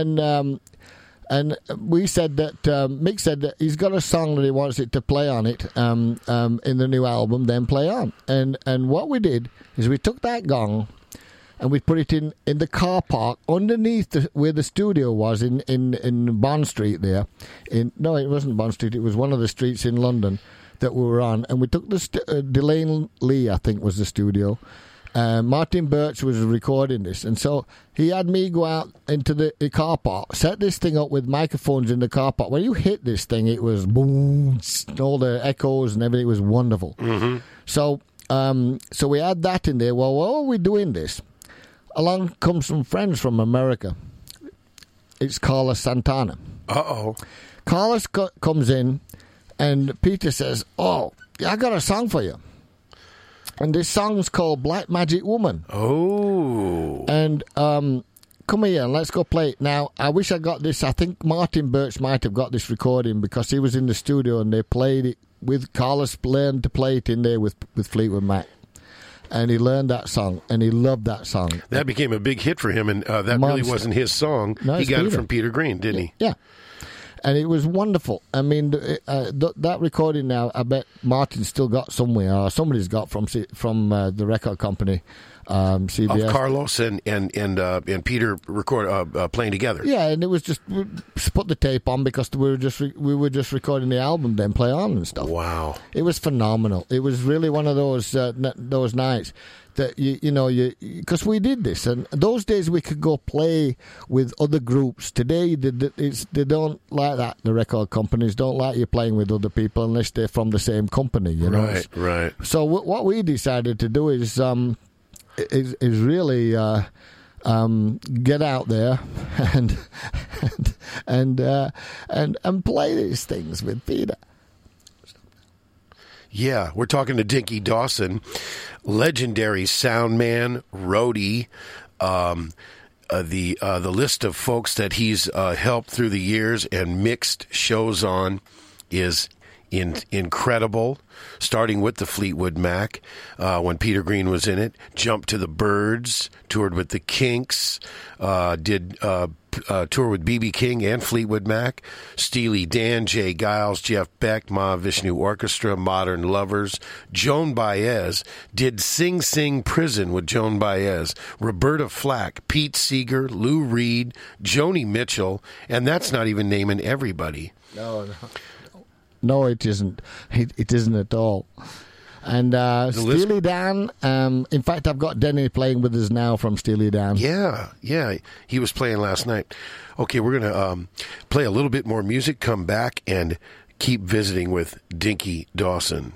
And we said that Mick said that he's got a song that he wants it to play on it in the new album. Then Play On. And what we did is we took that gong and we put it in the car park underneath where the studio was in Bond Street there. No, it wasn't Bond Street. It was one of the streets in London that we were on. And we took the Delane Lee, I think, was the studio. Martin Birch was recording this. And so he had me go out into the car park, set this thing up with microphones in the car park. When you hit this thing, it was boom, all the echoes and everything. It was wonderful. Mm-hmm. So we had that in there. Well, while we're doing this, along comes some friends from America. It's Carlos Santana. Uh-oh. Carlos comes in, and Peter says, "Oh, I got a song for you." And this song's called Black Magic Woman. Oh. And come here and let's go play it. Now, I wish I got this. I think Martin Birch might have got this recording because he was in the studio and they played it with Carlos, learned to play it in there with Fleetwood Mac. And he learned that song, and he loved that song. That became a big hit for him, and that really wasn't his song. No, he got Peter. it from Peter Green, didn't he? Yeah. And it was wonderful. I mean, that recording now, I bet Martin's still got somewhere, or somebody's got from the record company, CBS. Of Carlos and Peter playing together. Yeah, and it was just put the tape on because we were just recording the album, Then Play On and stuff. Wow, it was phenomenal. It was really one of those nights that because we did this, and those days we could go play with other groups. Today they don't like that. The record companies don't like you playing with other people unless they're from the same company. You know, right. So what we decided to do is really get out there and play these things with Peter. Yeah, we're talking to Dinky Dawson, legendary sound man, roadie. The list of folks that he's helped through the years and mixed shows on is incredible. starting with the Fleetwood Mac when Peter Green was in it. Jumped to the Byrds, toured with the Kinks, did tour with B.B. King and Fleetwood Mac, Steely Dan, Jay Giles, Jeff Beck, Mahavishnu Orchestra, Modern Lovers, Joan Baez, did Sing Sing Prison with Joan Baez, Roberta Flack, Pete Seeger, Lou Reed, Joni Mitchell, and that's not even naming everybody. No, it isn't. It isn't at all. And Steely Dan, in fact, I've got Denny playing with us now from Steely Dan. Yeah. He was playing last night. Okay, we're going to play a little bit more music, come back, and keep visiting with Dinky Dawson.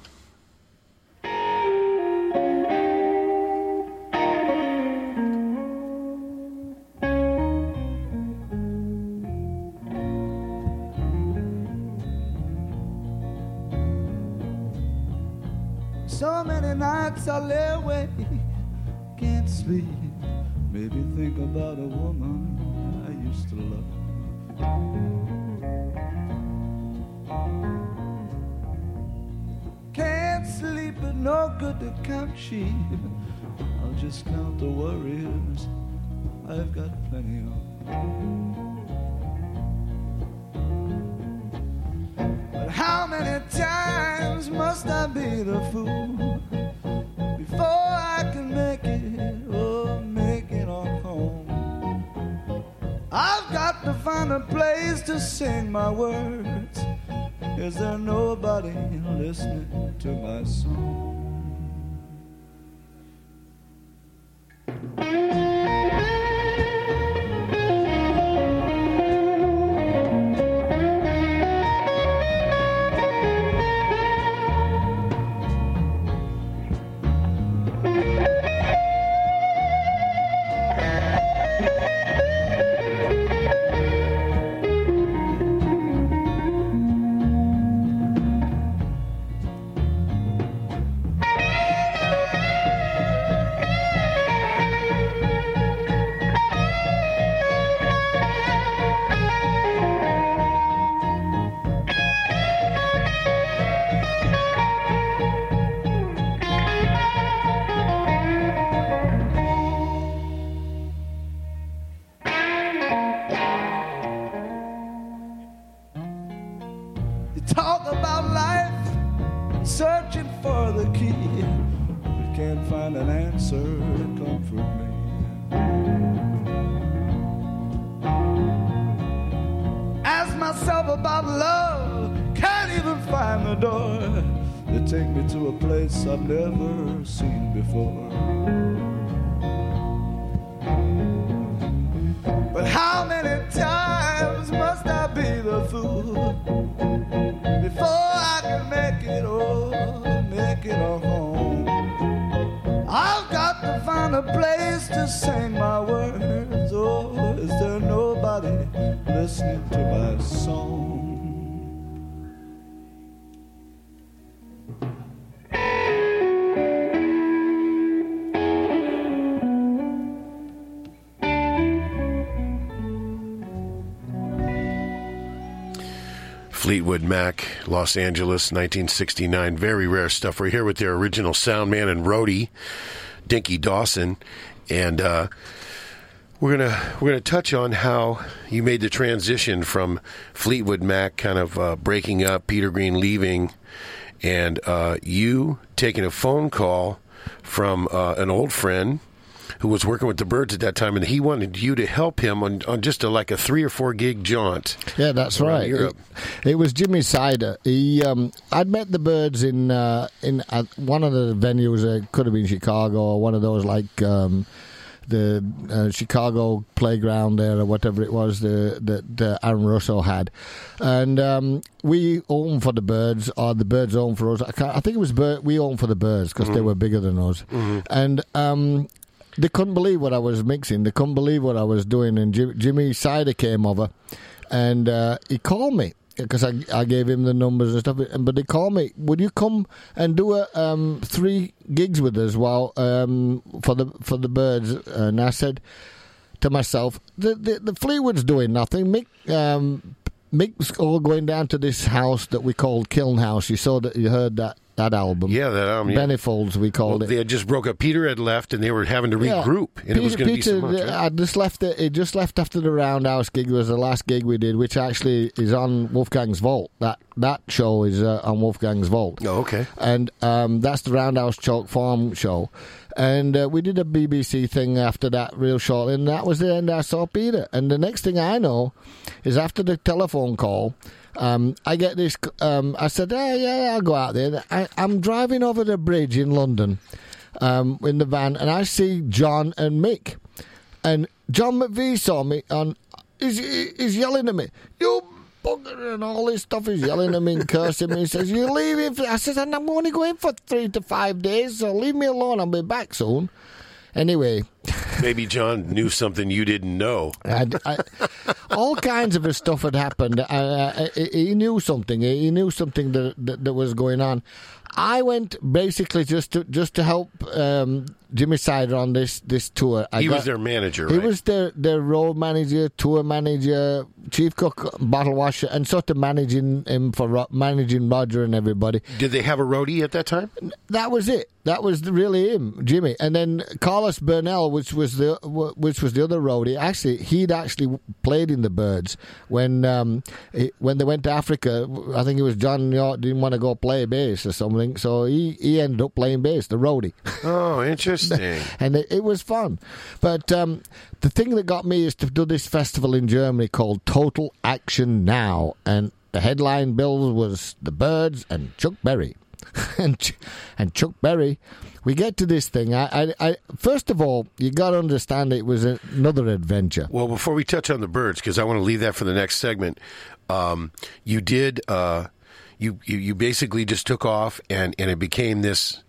So many nights I lay awake, can't sleep. Maybe think about a woman I used to love. Can't sleep, but no good to count sheep. I'll just count the worries I've got plenty of. But how many times must I be the fool before I can make it on home? I've got to find a place to sing my words. Is there nobody listening to my song? Talk about life, searching for the key, but can't find an answer to comfort me. Ask myself about love, can't even find the door that take me to a place I've never seen before. But how many times must I be the fool before I can make it home? I've got to find a place to sing my words. Oh, is there nobody listening to my song? Fleetwood Mac, Los Angeles, 1969. Very rare stuff. We're here with their original sound man and roadie, Dinky Dawson, and we're gonna touch on how you made the transition from Fleetwood Mac kind of breaking up, Peter Green leaving, and you taking a phone call from an old friend who was working with the Byrds at that time, and he wanted you to help him on just like a 3 or 4 gig jaunt. Yeah, that's right. It was Jimmy Sider. I'd met the Byrds in one of the venues. It could have been Chicago or one of those like the Chicago playground there or whatever it was that Aaron Russo had, and we owned for the Byrds, or the Byrds owned for us. I think it was we owned for the Byrds because they were bigger than us, and. They couldn't believe what I was mixing. They couldn't believe what I was doing. And Jimmy Sider came over, and he called me because I gave him the numbers and stuff. But he called me, would you come and do 3 gigs with us while for the Byrds? And I said to myself, the Fleetwood's doing nothing. Mick was all going down to this house that we called Kiln House. You heard that album. Yeah, that album. Yeah. Benefolds, we called it. They had just broke up. Peter had left, and they were having to regroup, and it was going to be so much. Right? I just left it. It just left after the Roundhouse gig. It was the last gig we did, which actually is on Wolfgang's Vault. That show is on Wolfgang's Vault. Oh, okay. And that's the Roundhouse Chalk Farm show. And we did a BBC thing after that real short, and that was the end I saw Peter. And the next thing I know is after the telephone call, I get this. I said, yeah, I'll go out there. I'm driving over the bridge in London in the van, and I see John and Mick. And John McVie saw me, and he's yelling at me, "You bugger," and all this stuff. He's yelling at me and cursing me. He says, "You're leaving." I said, "I'm only going for 3 to 5 days, so leave me alone. I'll be back soon." Anyway. Maybe John knew something you didn't know. All kinds of stuff had happened. He knew something. He knew something that was going on. I went basically just to help Jimmy Cider on this tour. He was their manager, right? He was their road manager, tour manager, chief cook, bottle washer, and sort of managing him managing Roger and everybody. Did they have a roadie at that time? That was it. That was really him, Jimmy. And then Carlos Burnell, which was the other roadie. Actually, he'd played in the Byrds when they went to Africa. I think it was John York didn't want to go play bass or something, so he ended up playing bass, the roadie. Oh, interesting. And it was fun. But the thing that got me is to do this festival in Germany called Total Action Now, and the headline bill was the Byrds and Chuck Berry. and Chuck Berry, we get to this thing. I first of all, you got to understand it was another adventure. Well, before we touch on the Byrds, because I want to leave that for the next segment, you did you basically just took off, and it became this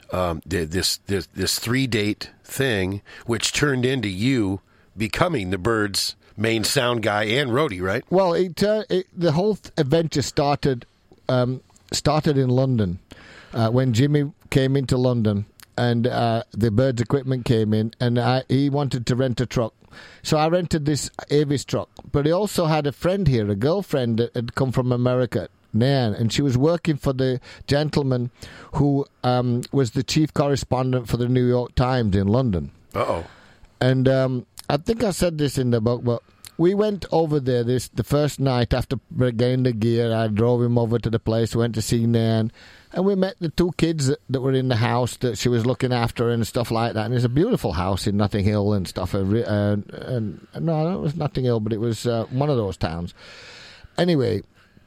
3-date thing, which turned into you becoming the Byrds' main sound guy and roadie, right? Well, the whole adventure started in London. When Jimmy came into London and the Byrds equipment came in, and he wanted to rent a truck. So I rented this Avis truck. But he also had a friend here, a girlfriend that had come from America, Nan, and she was working for the gentleman who was the chief correspondent for the New York Times in London. Uh-oh. And I think I said this in the book, but we went over there the first night after getting the gear. I drove him over to the place, went to see Nan, and we met the 2 kids that were in the house that she was looking after and stuff like that. And it's a beautiful house in Notting Hill and stuff. No, it was Notting Hill, but it was one of those towns. Anyway,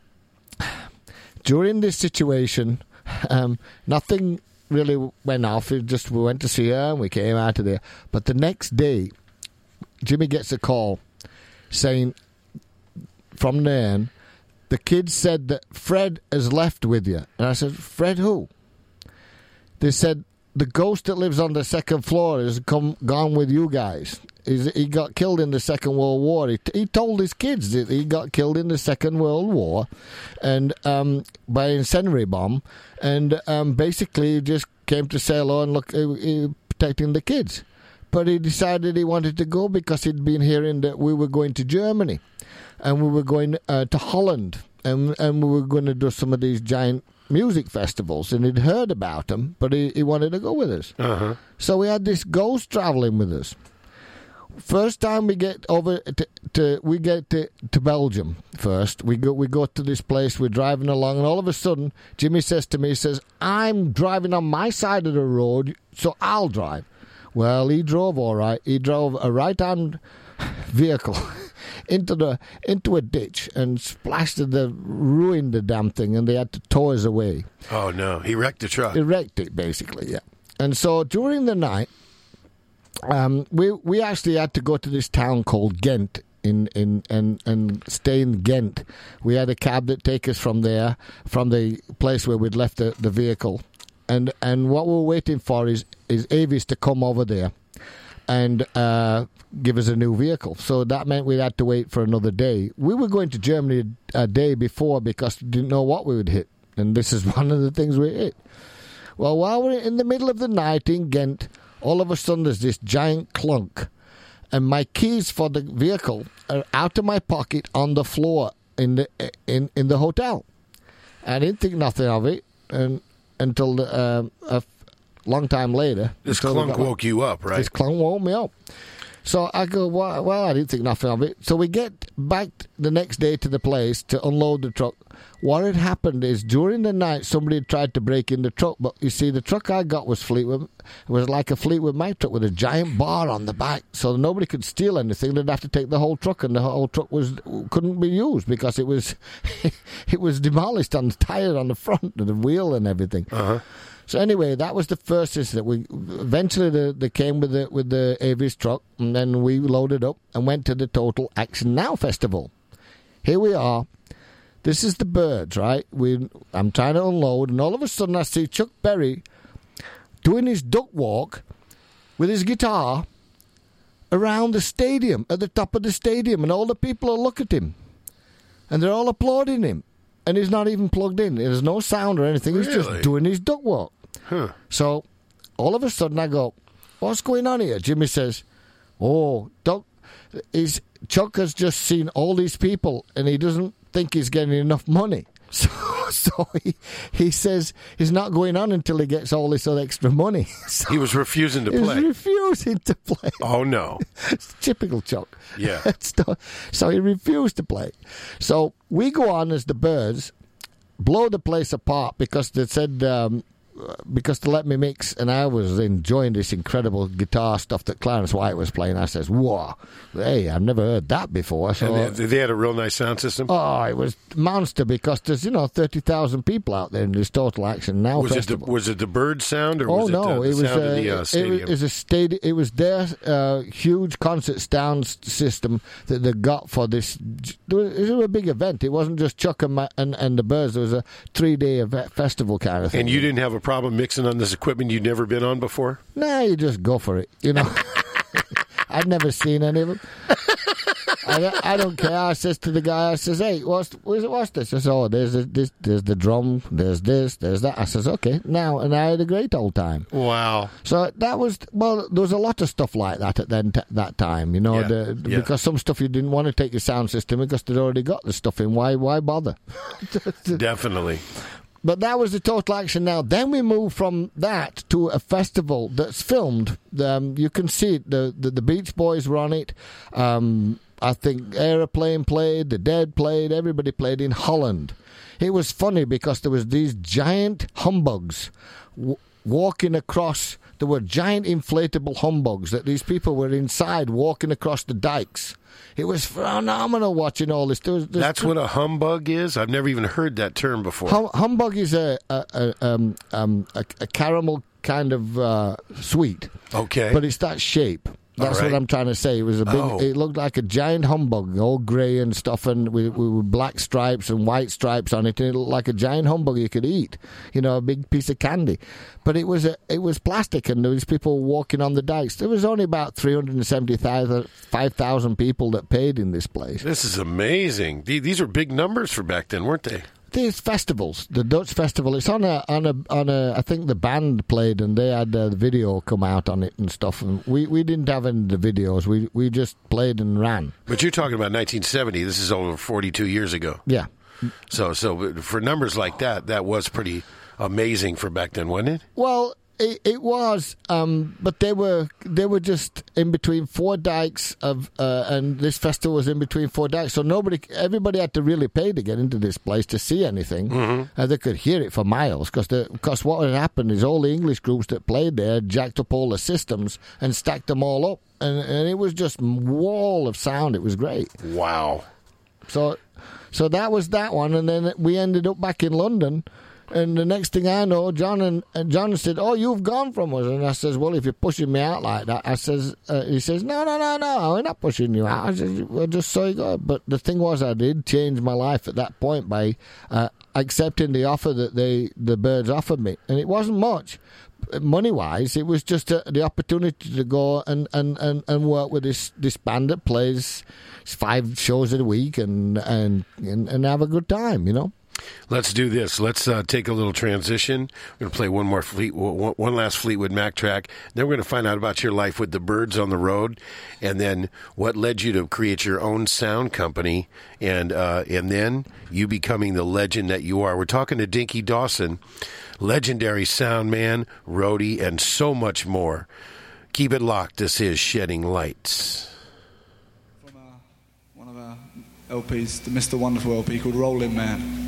during this situation, nothing really went off. We went to see her and we came out of there. But the next day, Jimmy gets a call saying from Nan, the kids said that Fred has left with you. And I said, Fred who? They said, the ghost that lives on the 2nd floor has gone with you guys. He got killed in the Second World War. He told his kids that he got killed in the Second World War and by an incendiary bomb, and basically he just came to say hello and look, protecting the kids. But he decided he wanted to go because he'd been hearing that we were going to Germany and we were going to Holland and we were going to do some of these giant music festivals, and he'd heard about them, but he wanted to go with us. Uh-huh. So we had this ghost traveling with us. First time we get over to Belgium first. We go to this place, we're driving along, and all of a sudden Jimmy says to me, he says, I'm driving on my side of the road, so I'll drive. Well, he drove all right. He drove a right-hand vehicle into a ditch and ruined the damn thing, and they had to tow us away. Oh no, he wrecked the truck. He wrecked it, basically, yeah. And so during the night, we actually had to go to this town called Ghent and stay in Ghent. We had a cab that take us from there, from the place where we'd left the vehicle. And what we're waiting for is Avis to come over there and give us a new vehicle. So that meant we had to wait for another day. We were going to Germany a day before because we didn't know what we would hit. And this is one of the things we hit. Well, while we're in the middle of the night in Ghent, all of a sudden there's this giant clunk. And my keys for the vehicle are out of my pocket on the floor. in the hotel. I didn't think nothing of it, and until a long time later. This clunk woke you up, right? This clunk woke me up. So I go, well, I didn't think nothing of it. So we get back the next day to the place to unload the truck. What had happened is during the night, somebody had tried to break in the truck. But you see, the truck I got was Fleetwood. It was like a Fleetwood Mac truck with a giant bar on the back. So nobody could steal anything. They'd have to take the whole truck, and the whole truck couldn't be used because it was it was demolished on the tire on the front and the wheel and everything. Uh-huh. So anyway, that was the first incident. Eventually they came with the Avis truck, and then we loaded up and went to the Total Action Now festival. Here we are. This is the Byrds, right? I'm trying to unload, and all of a sudden I see Chuck Berry doing his duck walk with his guitar around the stadium, at the top of the stadium, and all the people are looking at him, and they're all applauding him, and he's not even plugged in. There's no sound or anything. He's just doing his duck walk. Huh. So all of a sudden I go, what's going on here? Jimmy says, Chuck has just seen all these people and he doesn't think he's getting enough money. So he says he's not going on until he gets all this other extra money. So he was refusing to play. He was refusing to play. Oh, no. It's typical Chuck. Yeah. So he refused to play. So we go on as the Byrds, blow the place apart because they said... because to let me mix, and I was enjoying this incredible guitar stuff that Clarence White was playing. I says, "Whoa, hey, I've never heard that before." So and they had a real nice sound system. Oh, it was monster because there's 30,000 people out there in this Total Action Now festival. Was it the Bird sound or was it the sound of the stadium? It was a stadium. It was their huge concert sound system that they got for this. It was a big event. It wasn't just Chuck and the Byrds. There was a 3-day festival kind of thing. And you didn't have a problem mixing on this equipment you'd never been on before? Nah, you just go for it. I'd never seen any of them. I don't care. I says to the guy, I says, "Hey, what's this?" I says, "Oh, there's the drum, there's this, there's that." I says, "Okay, now," and I had a great old time. Wow. So that was, well, there was a lot of stuff like that at that time, because some stuff you didn't want to take your sound system because they'd already got the stuff in. Why bother? Definitely. But that was the Total Action Now. Then we moved from that to a festival that's filmed. You can see it. The Beach Boys were on it. I think Aeroplane played, The Dead played, everybody played in Holland. It was funny because there was these giant humbugs walking across. There were giant inflatable humbugs that these people were inside walking across the dikes. It was phenomenal watching all this. That's what a humbug is? I've never even heard that term before. Humbug is a caramel kind of sweet. Okay. But it's that shape. That's what I'm trying to say. It was a big. It looked like a giant humbug, all grey and stuff, and with black stripes and white stripes on it. And it looked like a giant humbug you could eat, a big piece of candy. But it was plastic, and there was people walking on the dikes. There was only about 375,000 people that paid in this place. This is amazing. These are big numbers for back then, weren't they? These festivals, the Dutch festival, it's on a. I think the band played and they had the video come out on it and stuff. And we didn't have any of the videos. We just played and ran. But you're talking about 1970. This is over 42 years ago. Yeah. So for numbers like that was pretty amazing for back then, wasn't it? Well, it was, but they were just in between four dikes and this festival was in between four dikes. So everybody had to really pay to get into this place to see anything, and they could hear it for miles. Because what had happened is all the English groups that played there jacked up all the systems and stacked them all up, and it was just wall of sound. It was great. Wow. So that was that one, and then we ended up back in London. And the next thing I know, John said, "Oh, you've gone from us." And I says, "Well, if you're pushing me out like that," he says, "No, we're not pushing you out." I said, "Well, just so you go." But the thing was, I did change my life at that point by accepting the offer that the Byrds offered me, and it wasn't much money-wise. It was just the opportunity to go and work with this band that plays 5 shows a week and have a good time, Let's do this. Let's take a little transition. We're going to play one last Fleetwood Mac track. Then we're going to find out about your life with the Byrds on the road, and then what led you to create your own sound company, and then you becoming the legend that you are. We're talking to Dinky Dawson, legendary sound man, roadie, and so much more. Keep it locked. This is Shedding Lights. From one of our LPs, the Mr. Wonderful LP called Rollin' Man.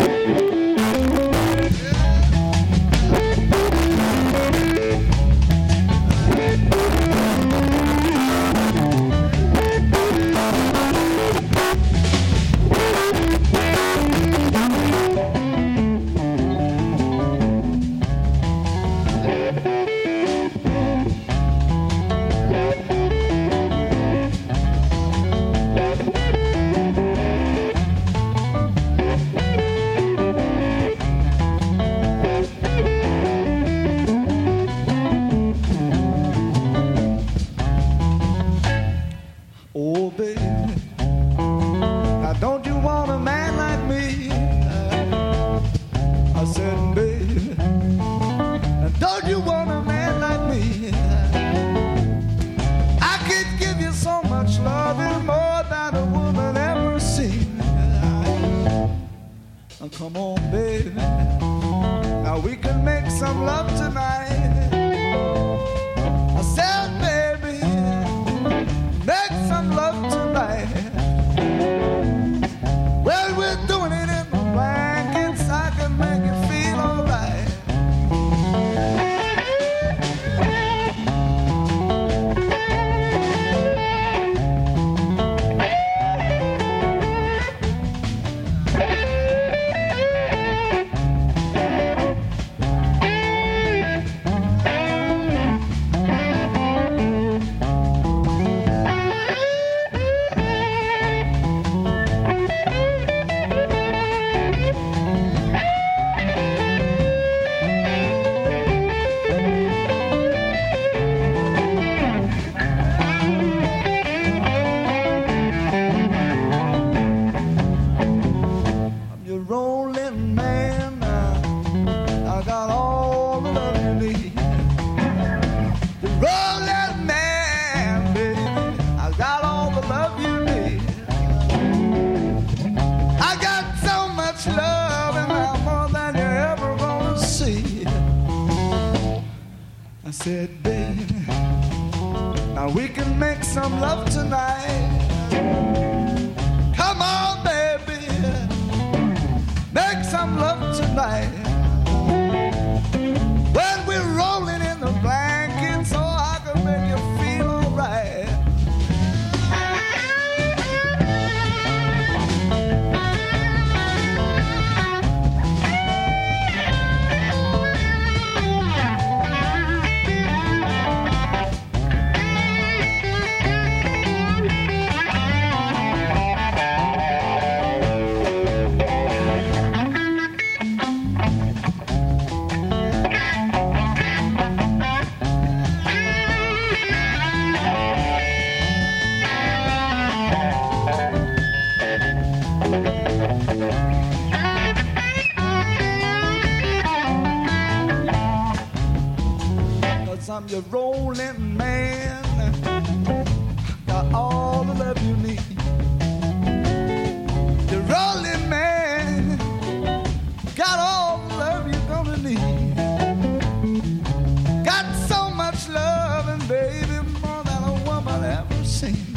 Oh, baby, now don't you want a man like me? I said, baby, now don't you want a man like me? I could give you so much loving, more than a woman ever seen. Now come on, baby, now we can make some love tonight. I said, baby, make some love tonight. Well, we're doing it in the blankets. I can make you feel alright. Said, baby, now we can make some love tonight. Come on, baby, make some love tonight. When we're rolling in the blankets, so I can make you feel alright. I'm your rolling man, got all the love you need. The rolling man, got all the love you're gonna need. Got so much love, and baby, more than a woman ever seen.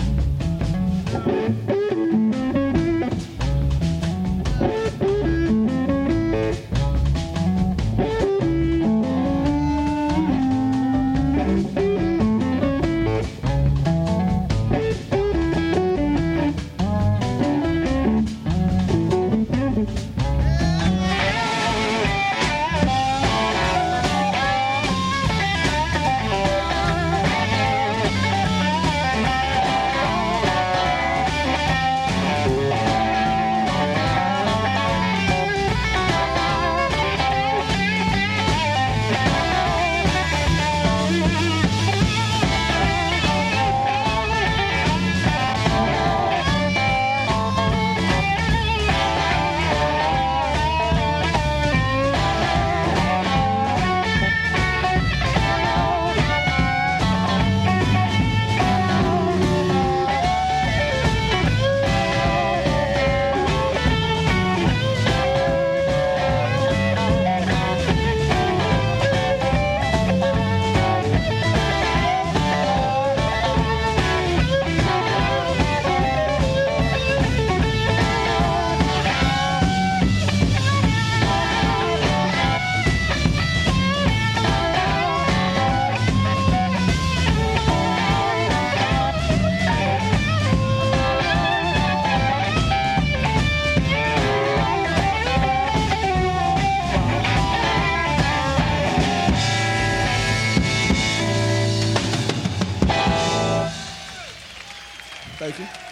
Thank you.